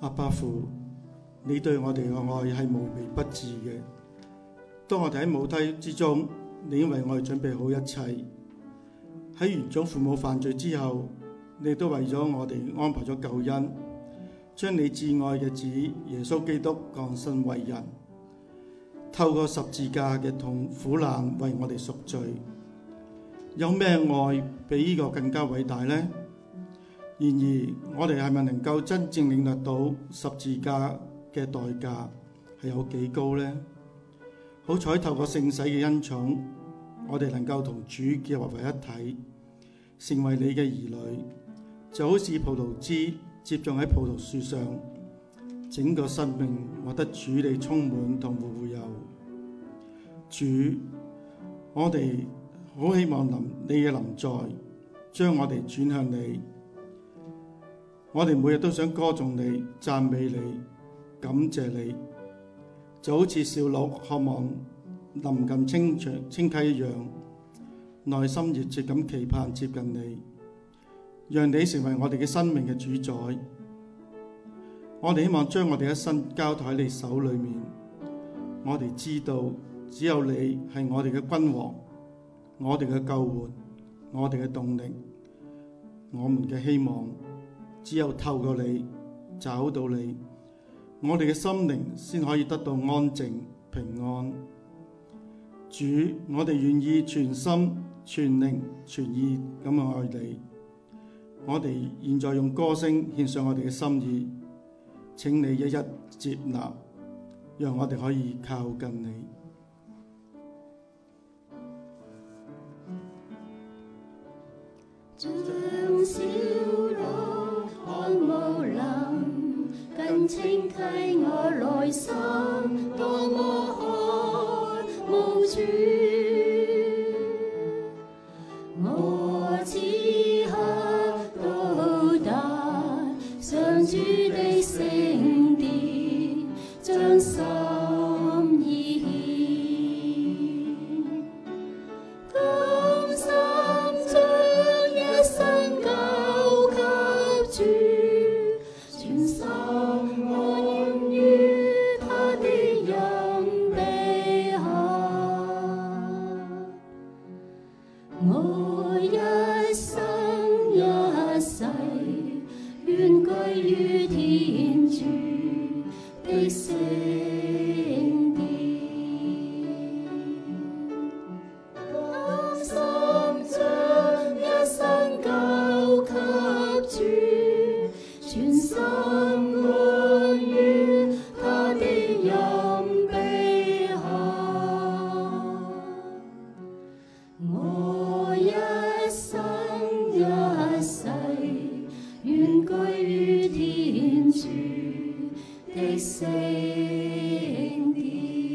阿爸父，你對我哋嘅愛係無微不至嘅。當我哋喺母胎之中，你已經為我哋準備好一切。喺原種父母犯罪之後，你都為咗我哋安排咗救恩，將你至愛嘅子耶穌基督降生為人，透過十字架嘅痛苦難為我哋贖罪。有咩愛比呢個更加偉大呢？然而，我哋係咪能夠真正領略到十字架嘅代價係有幾高呢？好彩透過聖洗嘅恩寵，我哋能夠同主結合為一體，成為你嘅兒女，就好似葡萄枝接種喺葡萄樹上，整個生命獲得主你充滿同護佑。主，我哋好希望臨你嘅臨在，將我哋轉向你。我哋每日都想歌頌你、讚美你、感謝你，就好似小鹿渴望臨近清泉清溪一樣，內心熱切咁期盼接近你，讓你成為我哋嘅生命嘅主宰。我哋希望將我哋一生交託喺你手裏面。我哋知道只有你係我哋嘅君王，我哋嘅救援，我哋嘅動力，我們嘅希望。只有透過你找到你，我哋嘅心靈先可以得到安靜平安。主，我哋願意全心全靈全意咁愛你。我哋現在用歌聲獻上我哋嘅心意，請你一一接納，讓我哋可以靠近你。 看無能，更清溪我內心，多麼渴慕主。我此刻到達上主的聖殿，將心意獻，甘心將一生交給主。全心我願於他的蔭庇下，我一生一世願居於天主的聖殿，甘心將一生交給主。全心安於他的蔭庇下，我一生一世願居於天主的聖殿。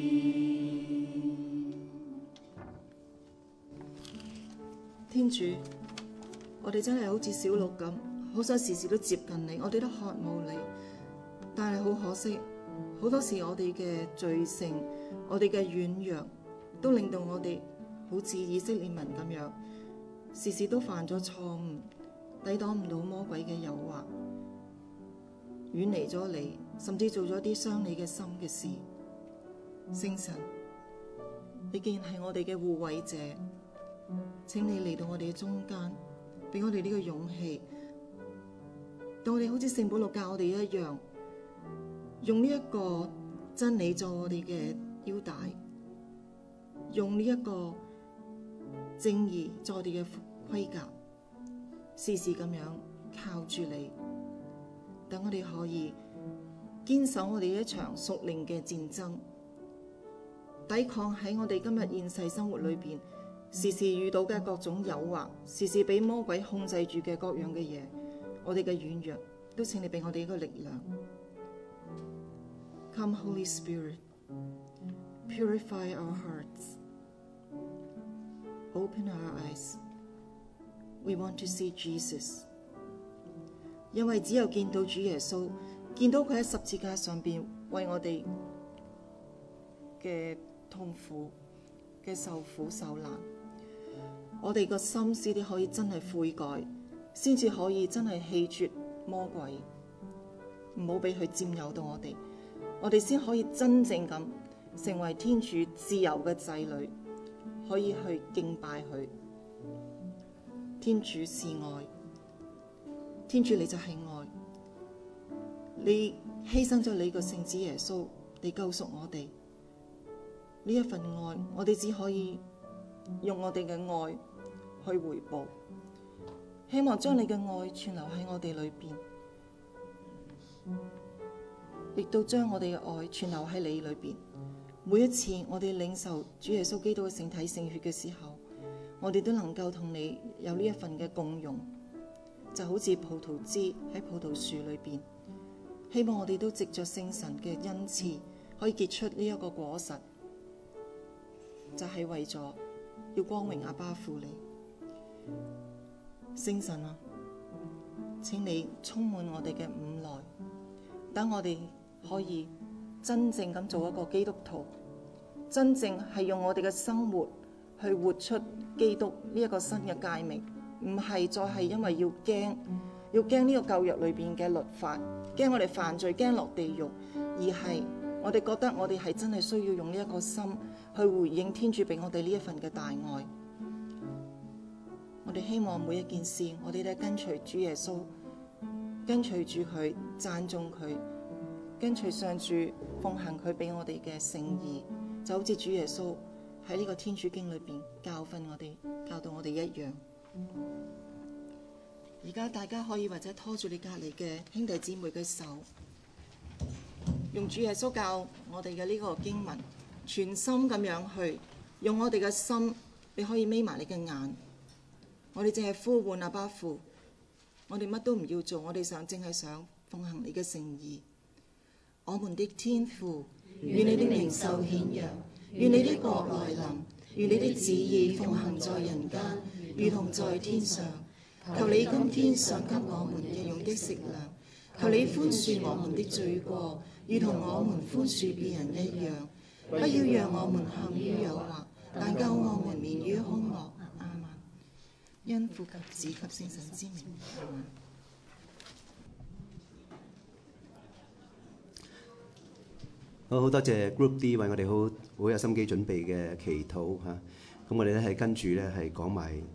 天主，我哋真係好似小鹿咁，好想時時都接近你，我哋都渴慕你，但係好可惜，好多時我哋嘅罪性，我哋嘅軟弱，都令到我哋好似以色列民咁樣，時時都犯咗錯誤，抵擋唔到魔鬼嘅誘惑，遠離咗你，甚至做咗啲傷你嘅心嘅事。聖神，你既然係我哋嘅護衛者，請你嚟到我哋嘅中間，俾我哋呢個勇氣。當我哋好似聖保祿教我哋一樣，用呢一個真理做我哋嘅腰帶，用呢一個正義做我哋嘅盔甲，時時咁樣靠住你，等我哋可以堅守我哋一場屬靈嘅戰爭，抵抗喺我哋今日現世生活裏邊時時遇到嘅各種誘惑，時時俾魔鬼控制住嘅各樣嘅嘢。我哋嘅軟弱，都請你俾我哋一個力量。Come, Holy Spirit, purify our hearts, open our eyes. We want to see Jesus. 因為只有見到主耶穌，見到佢喺十字架上邊為我哋嘅痛苦嘅受苦受難，我哋個心思啲可以真係悔改。先至可以真係棄絕魔鬼。 唔好俾佢佔有到我哋，我哋先可以真正咁成為天主自由嘅仔女，可以去敬拜佢。天主是愛，天主你就係愛，你犧牲咗你個聖子耶穌，你救贖我哋。呢一份愛，我哋只可以用我哋嘅愛去回報。希望將你嘅愛存留喺我哋裏邊，亦都將我哋嘅愛存留喺你裏邊。每一次我哋領受主耶穌基督嘅聖體聖血嘅時候，我哋都能夠同你有呢一份嘅共融，就好似葡萄枝喺葡萄樹裏邊。希望我哋都藉着聖神嘅恩賜，可以結出呢一個果實，就係、是、為咗要光榮阿爸父你。聖神啊，請你充滿我哋嘅五內，等我哋可以真正咁做一個基督徒，真正係用我哋嘅生活去活出基督呢一個新嘅誡命，唔係再係因為要驚，要驚呢個舊約裏邊嘅律法，驚我哋犯罪，驚落地獄，而係我哋覺得我哋係真係需要用呢一個心去回應天主俾我哋呢一份嘅大愛。我哋希望每一件事，我哋都跟隨主耶穌，跟隨住佢，讚頌佢，跟隨上主奉行佢俾我哋嘅聖意，就好似主耶穌喺呢個天主經裏邊教訓我哋，教導我哋一樣。而家大家可以或者拖住你隔籬嘅兄弟姊妹嘅手，用主耶穌教我哋嘅呢個經文，全心咁樣去用我哋嘅心，你可以眯埋你嘅眼。我哋淨係呼喚阿爸父，我哋乜都唔要做，我哋想淨係想奉行你嘅聖意。我們的天父，願你的名受顯揚，願你的國來臨，願你的旨意奉行在人間，如同在天上。求你今天賞給我們日用的食糧，求你寬恕我們的罪過，如同我們寬恕別人一樣。不要讓我們陷於誘惑，但救我們免於兇惡。因父及子及聖神之名。 好，好多謝 Group D 為我哋好好有心機準備嘅祈禱嚇。咁我哋咧係跟住咧係講埋誒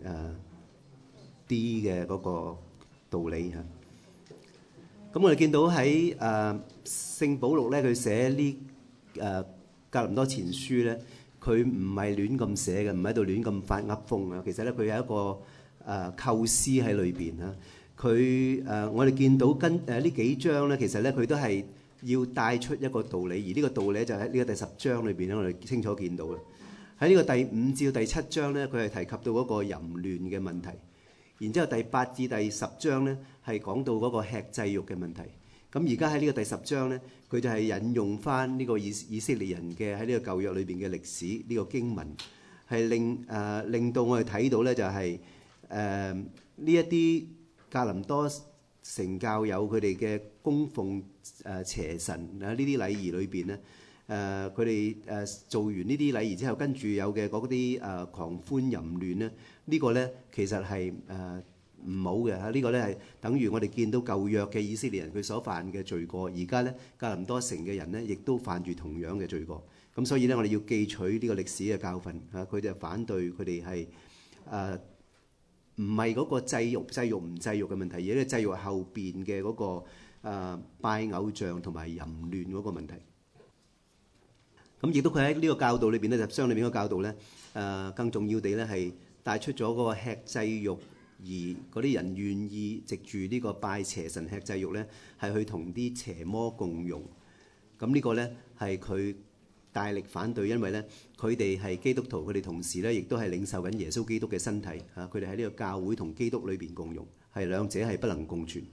D 嘅嗰個道理嚇。咁我哋見到喺誒聖保祿咧，佢寫呢誒格林多前書咧，佢唔係亂咁寫嘅，唔喺度亂咁發噏風啊。其實咧，佢有一個誒、呃、構思喺裏邊啊，佢誒、呃、我哋見到跟誒呢、呃、幾章咧，其實咧佢都係要帶出一個道理，而呢個道理就喺呢個第十章裏邊咧，我哋清楚見到啦。喺呢個第五至到第七章咧，佢係提及到嗰個淫亂嘅問題，然之後第八至第十章咧係講到嗰個吃祭肉嘅問題。咁而家喺呢個第十章咧，佢就係引用翻呢個以以色列人嘅喺呢個舊約裏邊嘅歷史呢、呢個經文，係令誒、呃、令到我哋睇到咧就係、是。誒呢一啲格林多城教友佢哋嘅供奉誒、呃、邪神啊呢啲禮儀裏邊咧，誒佢哋誒做完呢啲禮儀之後，跟住有嘅嗰啲誒狂歡淫亂咧，這個、呢個咧其實係誒唔好嘅嚇。這個、呢個咧係等於我哋見到舊約嘅以色列人佢所犯嘅罪過，而家咧格林多城嘅人咧亦都犯住同樣嘅罪過。咁所以咧，我哋要記取呢個歷史嘅教訓嚇，佢哋反對佢哋係誒。唔係嗰個祭肉祭肉唔祭肉嘅問題，而係咧祭肉後邊嘅嗰個、呃、拜偶像同埋淫亂嗰個問題。咁亦都佢喺呢個教導裏邊咧，十章裏邊嗰個教導咧，誒、呃、更重要地咧係帶出咗嗰個吃祭肉，而嗰啲人願意藉住呢個拜邪神吃祭肉咧，係去同啲邪魔共融。咁呢個咧係佢大力反對，因為咧佢哋係基督徒，佢哋同時咧亦都係領受緊耶穌基督嘅身體嚇，佢哋喺呢個教會同基督裏邊共融，係兩者係不能共存。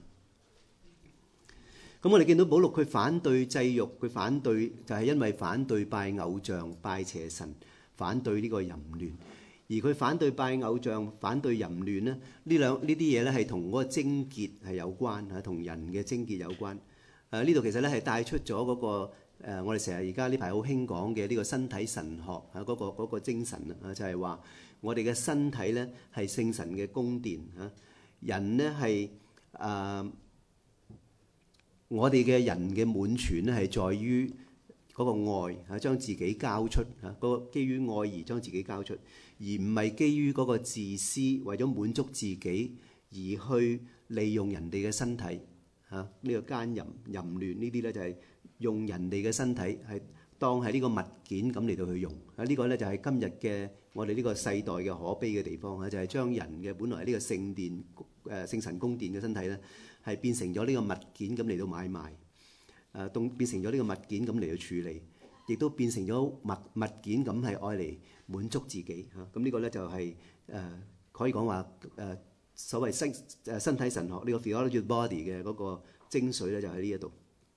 咁我哋見到保祿佢反對祭肉，佢反對就係因為反對拜偶像、拜邪神，反對呢個淫亂。而佢反對拜偶像、反對淫亂咧，呢兩呢啲嘢咧係同嗰個貞潔係有關嚇，同人嘅貞潔有關。誒呢度其實咧係帶出咗嗰個。誒、呃，我哋成日而家呢排好興講嘅呢個身體神學嚇，嗰、啊那個那個精神啊，就係、是、話我哋嘅身體咧係聖神嘅宮殿嚇、啊，人咧係誒， 我哋嘅人嘅滿全咧係在於嗰個愛嚇，將自己交出嚇，嗰個基於愛而將自己交出，而唔係基於嗰個自私，為咗滿足自己而去利用人哋嘅身體嚇，呢個奸淫淫亂呢啲咧就係用人哋嘅身體係當係呢個物件咁嚟到去用啊！呢個咧就係今日嘅我哋呢個世代嘅可悲嘅地方啊，就係將人嘅本來係呢個聖殿誒聖神宮殿嘅身體咧，係變成咗呢個物件咁嚟到買賣。誒，動變成咗呢個物件咁嚟到處理，亦都變成咗物物件咁係愛嚟滿足自己嚇。咁呢個咧就係誒可以講話誒所謂身誒身體神學呢個 theology body 嘅嗰個精髓咧，就喺呢一度。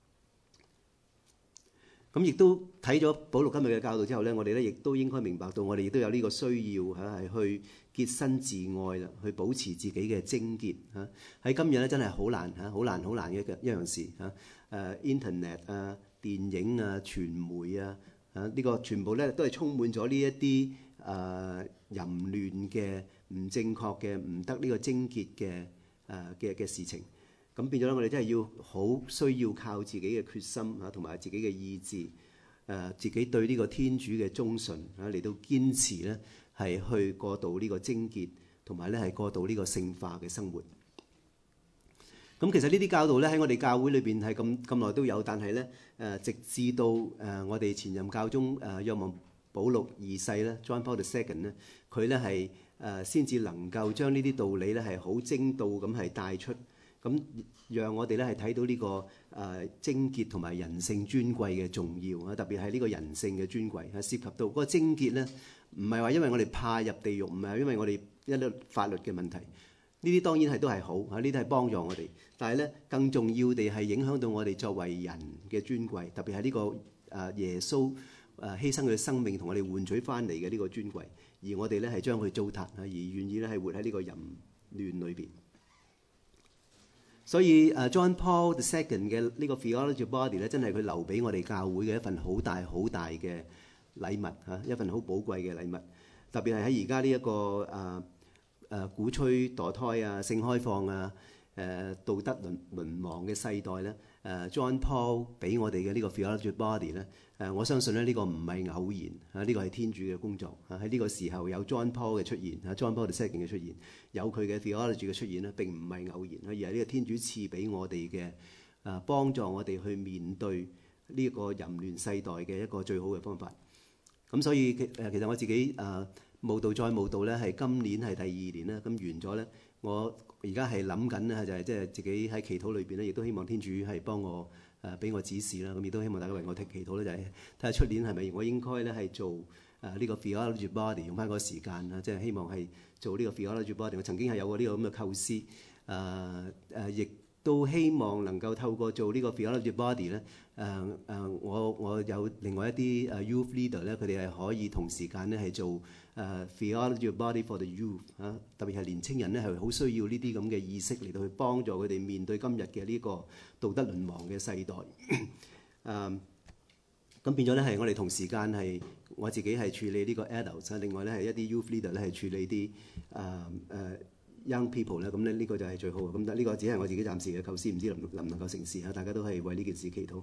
咁亦都睇咗保祿今日嘅教導之後咧，我哋咧亦都應該明白到，我哋亦都有呢個需要嚇，係去潔身自愛啦，去保持自己嘅貞潔嚇。喺今日咧真係好難嚇，好難好難嘅一樣事嚇。誒 Internet 啊、電影啊、傳媒啊，啊呢個全部咧都係充滿咗呢一啲誒淫亂嘅、唔正確嘅、唔得呢個貞潔嘅誒嘅嘅事情。咁變咗咧，我哋真係要好需要靠自己嘅決心嚇，同埋自己嘅意志誒，自己對呢個天主嘅忠信嚇嚟到堅持咧，係去過渡呢個貞潔，同埋咧係過渡呢個聖化嘅生活。咁其實呢啲教導咧喺我哋教會裏邊係咁咁耐都有，但係咧誒直至到誒我哋前任教宗誒若望保祿二世咧 John Paul the Second 咧，佢咧係誒先至能夠將呢啲道理咧係好精到咁係帶出。咁讓我哋咧係睇到呢個誒貞潔同埋人性尊貴嘅重要啊，特別係呢個人性嘅尊貴啊，涉及到嗰個貞潔咧，唔係話因為我哋怕入地獄，唔係因為我哋一啲法律嘅問題，呢啲當然係都係好啊，呢啲係幫助我哋，但係咧更重要地係影響到我哋作為人嘅尊貴，特別係呢個誒耶穌誒犧牲佢嘅生命同我哋換取翻嚟嘅呢個尊貴，而我哋咧係將佢糟蹋啊，而願意咧係活喺呢個淫亂裏邊。所以誒 John Paul the Second 嘅呢個 theology body 咧，真係佢留俾我哋教會嘅一份好大好大嘅禮物嚇，一份好寶貴嘅禮物。特別係喺而家呢一個誒誒、呃、鼓吹墮胎啊、性開放啊、誒、呃、道德淪淪亡嘅世代咧，誒、呃、John Paul 俾我哋嘅呢個 theology body 咧，誒我相信咧呢個唔係偶然嚇，呢個係天主嘅工作嚇。喺呢個時候有 John Paul 嘅出現嚇 ，John Paul the Second 嘅出現，有佢嘅 theology 嘅出現咧，並唔係偶然，而係呢個天主賜俾我哋嘅誒幫助我哋去面對呢個淫亂世代嘅一個最好嘅方法。咁所以誒其實我自己誒慕道再慕道咧，係今年係第二年啦，咁完咗咧，我而家係諗緊咧，就係即係自己喺祈禱裏邊咧，亦都希望天主係幫我誒俾我指示啦。咁亦都希望大家為我祈祈禱咧，就係睇下出年係咪我應該咧係做誒呢個 theology body 用翻個時間啦，即係希望係做呢個 theology body。我曾經係有過呢個咁嘅構思，誒誒亦都希望能夠透過做呢個 theology body 咧，誒誒我我有另外一啲誒 youth leader 咧，佢哋係可以同時間咧係做誒 theology body for the youth 啊，特別係年青人咧係好需要呢啲咁嘅意識嚟到去幫助佢哋面對今日嘅呢個道德淪亡嘅世代。誒咁變咗咧係我哋同時間係我自己係處理呢個 adults，另外咧係一啲 youth leader 咧係處理啲誒誒young people 咧，咁咧呢個就係最好嘅。咁但係呢個只係我自己暫時嘅構思，唔知能能唔能夠成事啊？大家都係為呢件事祈禱。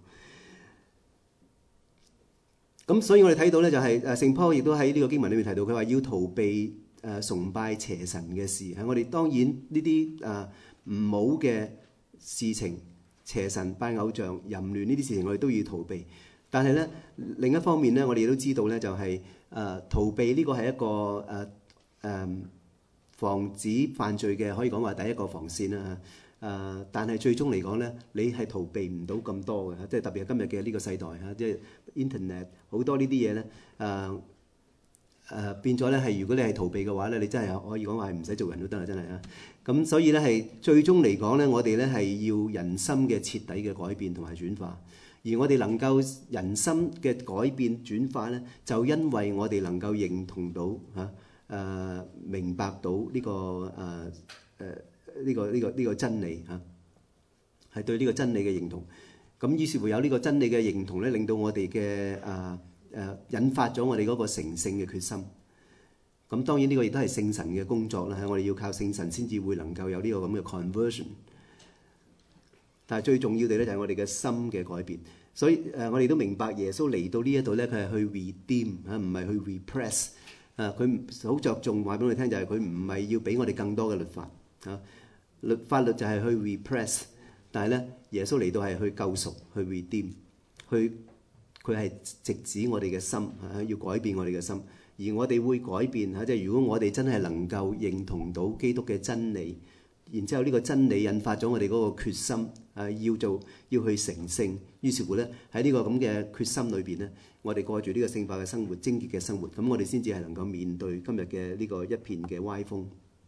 咁所以我哋睇到咧就係誒聖保亦都喺呢個經文裏面提到，佢話要逃避誒崇拜邪神嘅事。係我哋當然呢啲誒唔好嘅事情，邪神拜偶像、淫亂呢啲事情，我哋都要逃避。但係咧另一方面咧，我哋都知道咧就係誒逃避呢個係一個誒誒。呃防止犯罪嘅可以講話第一個防線啦嚇，誒，但係最終嚟講咧，你係逃避唔到咁多嘅，即係特別係今日嘅呢個世代嚇，即係 Internet 好多呢啲嘢咧，誒誒變咗咧係如果你係逃避嘅話咧，你真係可以講話係唔使做人都得啦，真係啊！咁所以咧係最終嚟講咧，我哋咧係要人心嘅徹底嘅改變同埋轉化，而我哋能夠人心嘅改變轉化咧，就因為我哋能夠認同到嚇。誒、呃、明白到呢、這個誒誒呢個呢、這個呢、這個真理嚇，係、啊、對呢個真理嘅認同。咁於是乎有呢個真理嘅認同咧，令到我哋嘅誒誒引發咗我哋嗰個成聖嘅決心。咁當然呢個亦都係聖神嘅工作啦，係我哋要靠聖神先至會能夠有呢個咁嘅 conversion。 但係最重要地咧就係我哋嘅心嘅改變。所以誒，我哋都明白耶穌嚟到呢一度咧，佢係去 redeem 嚇，唔係去 repress 啊。佢好着重話俾我哋聽，就係佢唔係要俾我哋更多嘅律法嚇。律法律就係去 repress， 但係咧耶穌嚟到係去救贖，去 redeem， 去佢係直指我哋嘅心嚇，要改變我哋嘅心。而我哋會改變嚇，即係如果我哋真係能夠認同到基督嘅真理，然之後呢個真理引發咗我哋嗰個決心，誒要做要去成聖。於是乎咧喺呢個咁嘅決心裏邊咧，我哋過住呢個聖化嘅生活、貞潔嘅生活，咁我哋先至係能夠面對今日嘅呢個一片嘅歪風。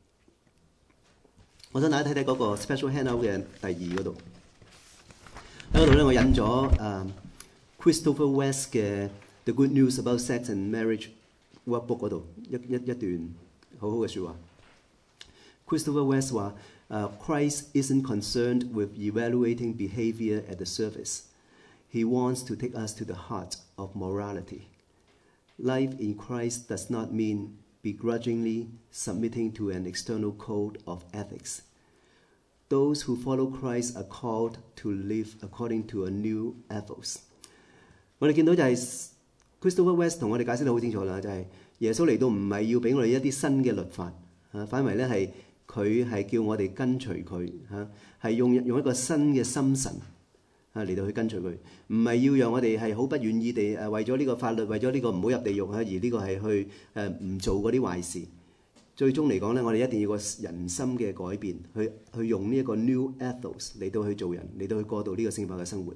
我想大家睇睇嗰個 special handout 嘅第二嗰度，喺嗰度咧我引咗誒 Christopher West 嘅 The Good News About Sex and Marriage workbook 嗰度一一一段好好嘅説話。Christopher West 話：uh, Christ isn't concerned with evaluating behavior at the surface. He wants to take us to the heart of morality. Life in Christ does not mean begrudgingly submitting to an external code of ethics. Those who follow Christ are called to live according to a new ethos. 我哋見到就係 Christopher West 同我哋解釋得好清楚啦，就係、是、耶穌嚟到唔係要俾我哋一啲新嘅律法，啊，反為咧係佢係叫我哋跟隨佢嚇，係用用一個新嘅心神啊嚟到去跟隨佢，唔係要讓我哋係好不願意地誒為咗呢個法律，為咗呢個唔好入地獄嚇，而呢個係去誒唔做嗰啲壞事。最終嚟講咧，我哋一定要個人心嘅改變，去去用呢一個 new ethos 嚟到去做人，嚟到去過渡呢個聖化嘅生活。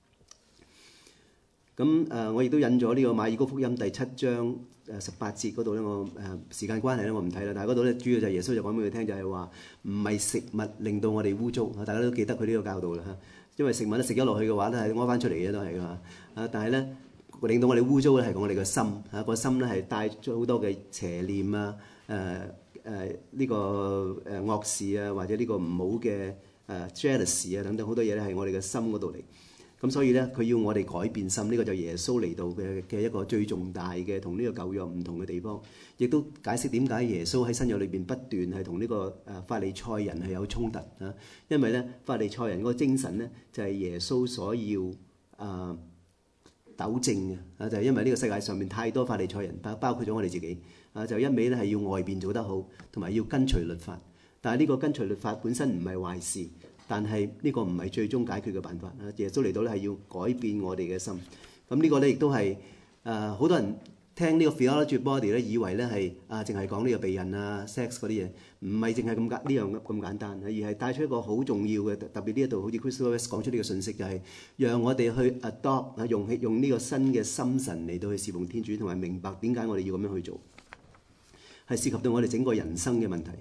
咁誒、呃，我亦都引咗呢個馬爾谷福音第七章誒十八節嗰度咧，我誒、呃、時間關係咧，我唔睇啦。但係嗰度咧，主要就係耶穌就講俾佢聽，就係話唔係食物令到我哋污糟，大家都記得佢呢個教導啦嚇。因為食物咧食咗落去嘅話咧，係屙翻出嚟嘅都係㗎嘛。啊，但係咧令到我哋污糟咧係我哋嘅心嚇，個心咧係帶咗好多嘅邪念啊，誒誒呢個誒惡事啊，或者呢個唔好嘅誒 jealousy 啊等等好多嘢咧係我哋嘅心嗰度嚟。咁所以咧，佢要我哋改變心，呢、這個就係耶穌嚟到嘅嘅一個最重大嘅同呢個舊約唔同嘅地方，亦都解釋點解耶穌喺新約裏邊不斷係同呢個誒法利賽人係有衝突啊。因為咧法利賽人嗰個精神咧就係、是、耶穌所要啊糾正嘅啊，就係、是、因為呢個世界上面太多法利賽人，包包括咗我哋自己啊，就一味咧係要外邊做得好，同埋要跟隨律法。但係呢個跟隨律法本身唔係壞事。但係呢個唔係最終解決嘅辦法啊！耶穌嚟到咧係要改變我哋嘅心。咁呢個咧亦都係誒好多人聽呢個 theology body 咧，以為咧係啊，淨係講呢個避孕啊、sex 嗰啲嘢，唔係淨係咁簡呢樣咁簡單，而係帶出一個好重要嘅，特別呢一度好似 Christopher West 講出呢個信息，就係、是、讓我哋去 adopt 啊，用用呢個新嘅心神嚟到去侍奉天主，同埋明白點解我哋要咁樣去做，係涉及到我哋整個人生嘅問題。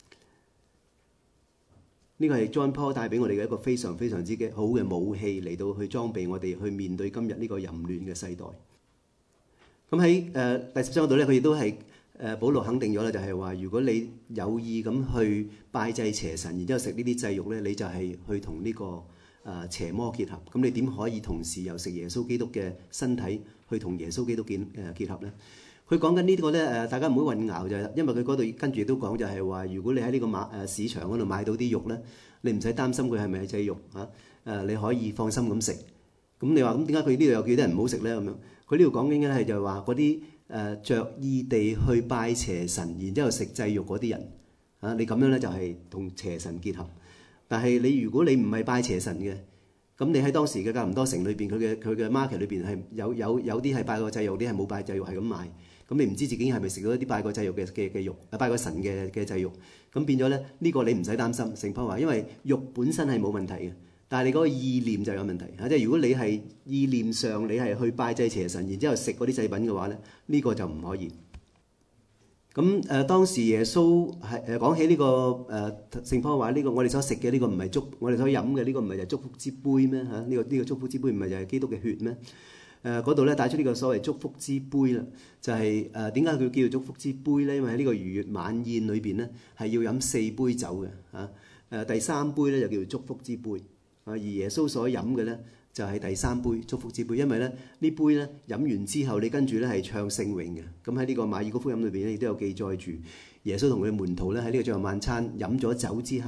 呢個係 John Paul 帶俾我哋嘅一個非常非常之嘅好嘅武器嚟到去裝備我哋去面對今日呢個淫亂嘅世代。咁喺誒第十章嗰度咧，佢亦都係誒保羅肯定咗啦，就係話如果你有意咁去拜祭邪神，然之後食呢啲祭肉咧，你就係去同呢、這個誒、呃、邪魔結合。咁你點可以同時又食耶穌基督嘅身體去同耶穌基督結誒結合咧？佢講緊呢個咧誒，大家唔好混淆就係，因為佢嗰度跟住都講就係話，如果你喺呢個馬誒市場嗰度買到啲肉咧，你唔使擔心佢係咪係祭肉嚇誒，你可以放心咁食。咁你話咁點解佢呢度又叫啲人唔好食咧？咁樣佢呢度講緊嘅係就係話嗰啲誒著意地去拜邪神，然之後食祭肉嗰啲人嚇，你咁樣咧就係同邪神結合。但係你如果你唔係拜邪神嘅，咁你喺當時嘅格林多城裏邊，佢嘅佢嘅 market 裏邊係有有有啲係拜過祭肉，啲係冇拜祭肉，係咁賣。咁你唔知自己係咪食到一啲拜過祭肉嘅嘅嘅肉，拜過神嘅嘅祭肉，咁變咗咧呢、呢個你唔使擔心。聖保話，因為肉本身係冇問題嘅，但係你嗰個意念就有問題嚇。即係如果你係意念上你係去拜祭邪神，然之後食嗰啲祭品嘅話咧，呢、呢個就唔可以。咁誒、呃、當時耶穌係誒講起呢、呢個誒聖保話呢個我哋所食嘅呢個唔係祝，我哋所飲嘅呢個唔係就係祝福之杯咩嚇？呢、呢個呢、呢個祝福之杯唔係就係基督嘅血咩？誒嗰度咧帶出呢個所謂祝福之杯啦，就係誒點解佢叫做祝福之杯咧？因為喺呢個逾越晚宴裏邊咧係要飲四杯酒嘅嚇，誒、啊、第三杯咧就叫做祝福之杯啊，而耶穌所飲嘅咧就係、是、第三杯祝福之杯，因為咧呢杯咧飲完之後，你跟住咧係唱聖詠嘅。咁喺呢個馬爾谷福音裏邊咧亦都有記載住耶穌同佢嘅門徒咧喺呢個最後晚餐飲咗酒之後，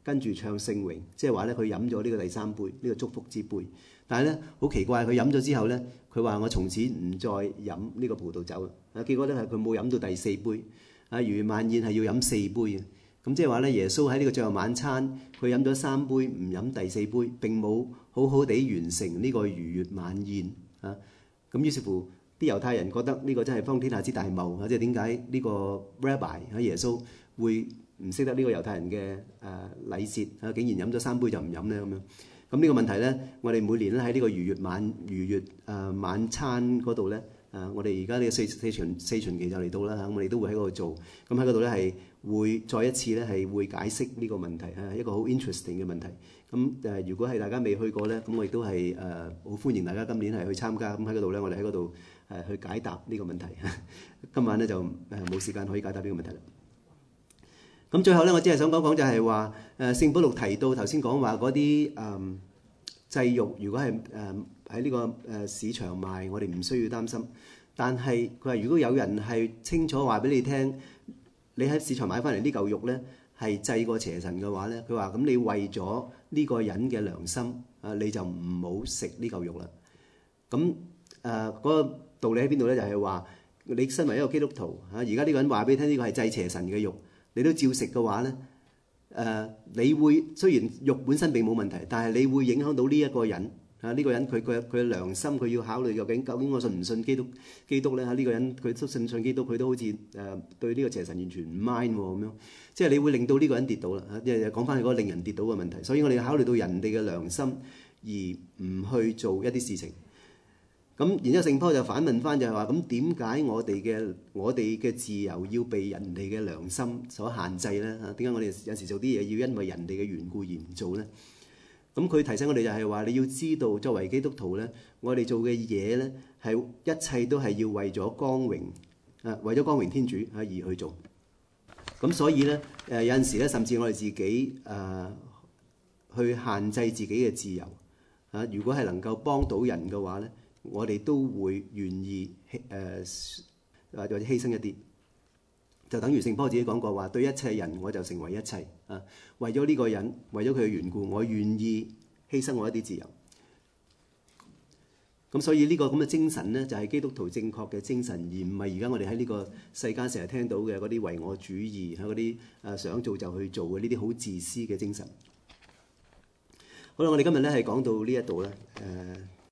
跟住唱聖詠，即係話咧佢飲咗呢個第三杯，呢、這個祝福之杯。但係咧好奇怪，佢飲咗之後咧，佢話我從此唔再飲呢個葡萄酒啦。啊，結果咧係佢冇飲到第四杯。啊，逾越晚宴係要飲四杯嘅。咁即係話咧，耶穌喺呢個最後晚餐，佢飲咗三杯，唔飲第四杯，並冇好好地完成呢個逾越晚宴啊。咁於是乎，啲猶太人覺得呢個真係方天下之大謬啊！即係點解呢個 Rabbi 喺耶穌會唔識得呢個猶太人嘅誒禮節啊？竟然飲咗三杯就唔飲咧咁樣。咁呢個問題咧，我哋每年咧喺呢個逾越晚逾越誒晚餐嗰度咧。啊！我哋而家呢個四四旬四旬期就嚟到啦嚇，我哋都會喺嗰度做。咁喺嗰度咧係會再一次咧係會解釋呢個問題啊，一個好 interesting 嘅問題。咁誒，如果係大家未去過咧，咁我亦都係誒好歡迎大家今年係去參加。咁喺嗰度咧，我哋喺嗰度誒去解答呢個問題。今晚咧就誒冇時間可以解答呢個問題啦。咁最後咧，我只係想講講就係話誒聖保祿提到頭先講話嗰啲誒祭肉，如果係誒喺呢個誒市場賣，我哋唔需要擔心。但係佢話，如果有人係清楚話俾你聽，你喺市場買翻嚟呢嚿肉咧係祭過邪神嘅話咧，佢話咁你為咗呢個人嘅良心啊，你就唔好食呢嚿肉啦。咁誒嗰個道理喺邊度咧？就係話你身為一個基督徒嚇，而家呢個人話俾你聽呢個係祭邪神嘅肉，你都照食嘅話咧，誒你會雖然肉本身並冇問題，但係你會影響到呢一個人。啊！呢、這個人佢佢佢嘅良心，佢要考慮究竟究竟我信唔信基督基督咧？嚇、啊！呢、這個人佢都信唔信基督，佢都好似誒、呃、對呢個邪神完全唔 mind 喎咁樣。即係你會令到呢個人跌倒啦嚇！即係講翻去嗰個令人跌倒嘅問題。所以我哋要考慮到人哋嘅良心，而唔去做一啲事情。咁然之後聖保就反問翻就係話：咁點解我哋嘅我哋嘅自由要被人哋嘅良心所限制咧？嚇！點解我哋有時做啲嘢要因為人哋嘅緣故而唔做咧？咁佢提醒我哋就係話，你要知道作為基督徒咧，我哋做嘅嘢咧係一切都係要為咗光榮啊，為咗光榮天主啊而去做。咁所以咧誒有陣時咧，甚至我哋自己誒、呃、去限制自己嘅自由啊。如果係能夠幫到人嘅話咧，我哋都會願意誒或者犧牲一啲。就等於聖保自己講過話，對一切人我就成為一切啊！為咗呢個人，為咗佢嘅緣故，我願意犧牲我一啲自由。咁所以呢個咁嘅精神呢，就係基督徒正確嘅精神，而唔係而家我哋喺呢個世間成日聽到嘅嗰啲唯我主義，喺嗰啲誒想做就去做嘅呢啲好自私嘅精神。好啦，我哋今日咧係講到呢一度啦，誒、呃。